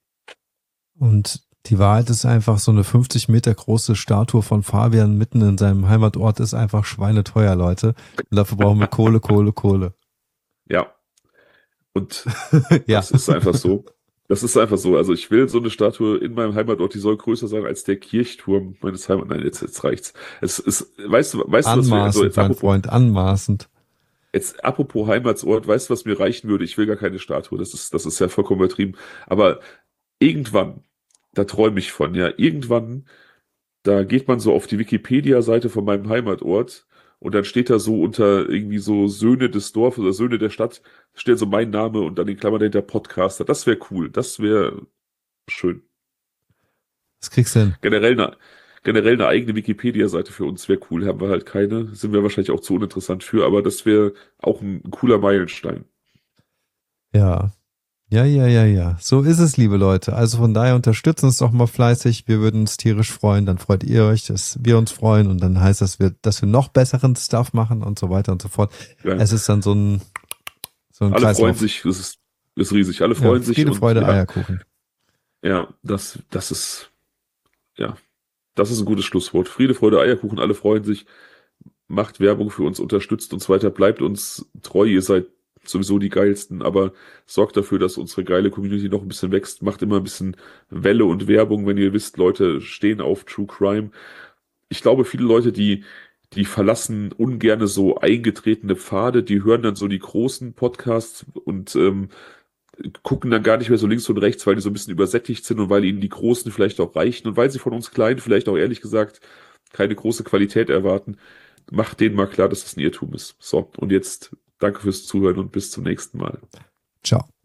Und die Wahrheit ist einfach, so eine 50 Meter große Statue von Fabian mitten in seinem Heimatort ist einfach schweineteuer, Leute. Und dafür brauchen wir Kohle, Kohle, Kohle. Ja, und Ja. das ist einfach so. Das ist einfach so. Also ich will so eine Statue in meinem Heimatort, die soll größer sein als der Kirchturm meines Heimat. Nein, jetzt reicht's. Es ist, weißt du, was wir, also Anmaßend, mein Freund, anmaßend. jetzt apropos Heimatsort, weißt du, was mir reichen würde? Ich will gar keine Statue. Das ist ja vollkommen übertrieben. Aber irgendwann, da träume ich von, ja, irgendwann, da geht man so auf die Wikipedia-Seite von meinem Heimatort und dann steht da so unter irgendwie so Söhne des Dorfes oder Söhne der Stadt, steht so mein Name und dann in Klammern dahinter Podcaster. Das wäre cool. Das wäre schön. Das kriegst du hin. Generell eine eigene Wikipedia-Seite für uns wäre cool. Haben wir halt keine. Sind wir wahrscheinlich auch zu uninteressant für, aber das wäre auch ein cooler Meilenstein. Ja. Ja, ja, ja, ja. So ist es, liebe Leute. Also von daher unterstützen uns doch mal fleißig. Wir würden uns tierisch freuen. Dann freut ihr euch, dass wir uns freuen. Und dann heißt das, dass wir noch besseren Stuff machen und so weiter und so fort. Ja. Es ist dann so ein Alle Kreislauf. freuen sich. Das ist riesig. Alle Ja, freuen sich. Friede, Und Freude, ja, Eierkuchen. ja, das ist, ja, das ist ein gutes Schlusswort. Friede, Freude, Eierkuchen. Alle freuen sich. Macht Werbung für uns, unterstützt uns weiter, bleibt uns treu. Ihr seid sowieso die geilsten, aber sorgt dafür, dass unsere geile Community noch ein bisschen wächst. Macht immer ein bisschen Welle und Werbung, wenn ihr wisst, Leute stehen auf True Crime. Ich glaube, viele Leute, die verlassen ungerne so eingetretene Pfade, die hören dann so die großen Podcasts und gucken dann gar nicht mehr so links und rechts, weil die so ein bisschen übersättigt sind und weil ihnen die Großen vielleicht auch reichen und weil sie von uns Kleinen vielleicht auch ehrlich gesagt keine große Qualität erwarten. Macht denen mal klar, dass das ein Irrtum ist. So, und jetzt danke fürs Zuhören und bis zum nächsten Mal. Ciao.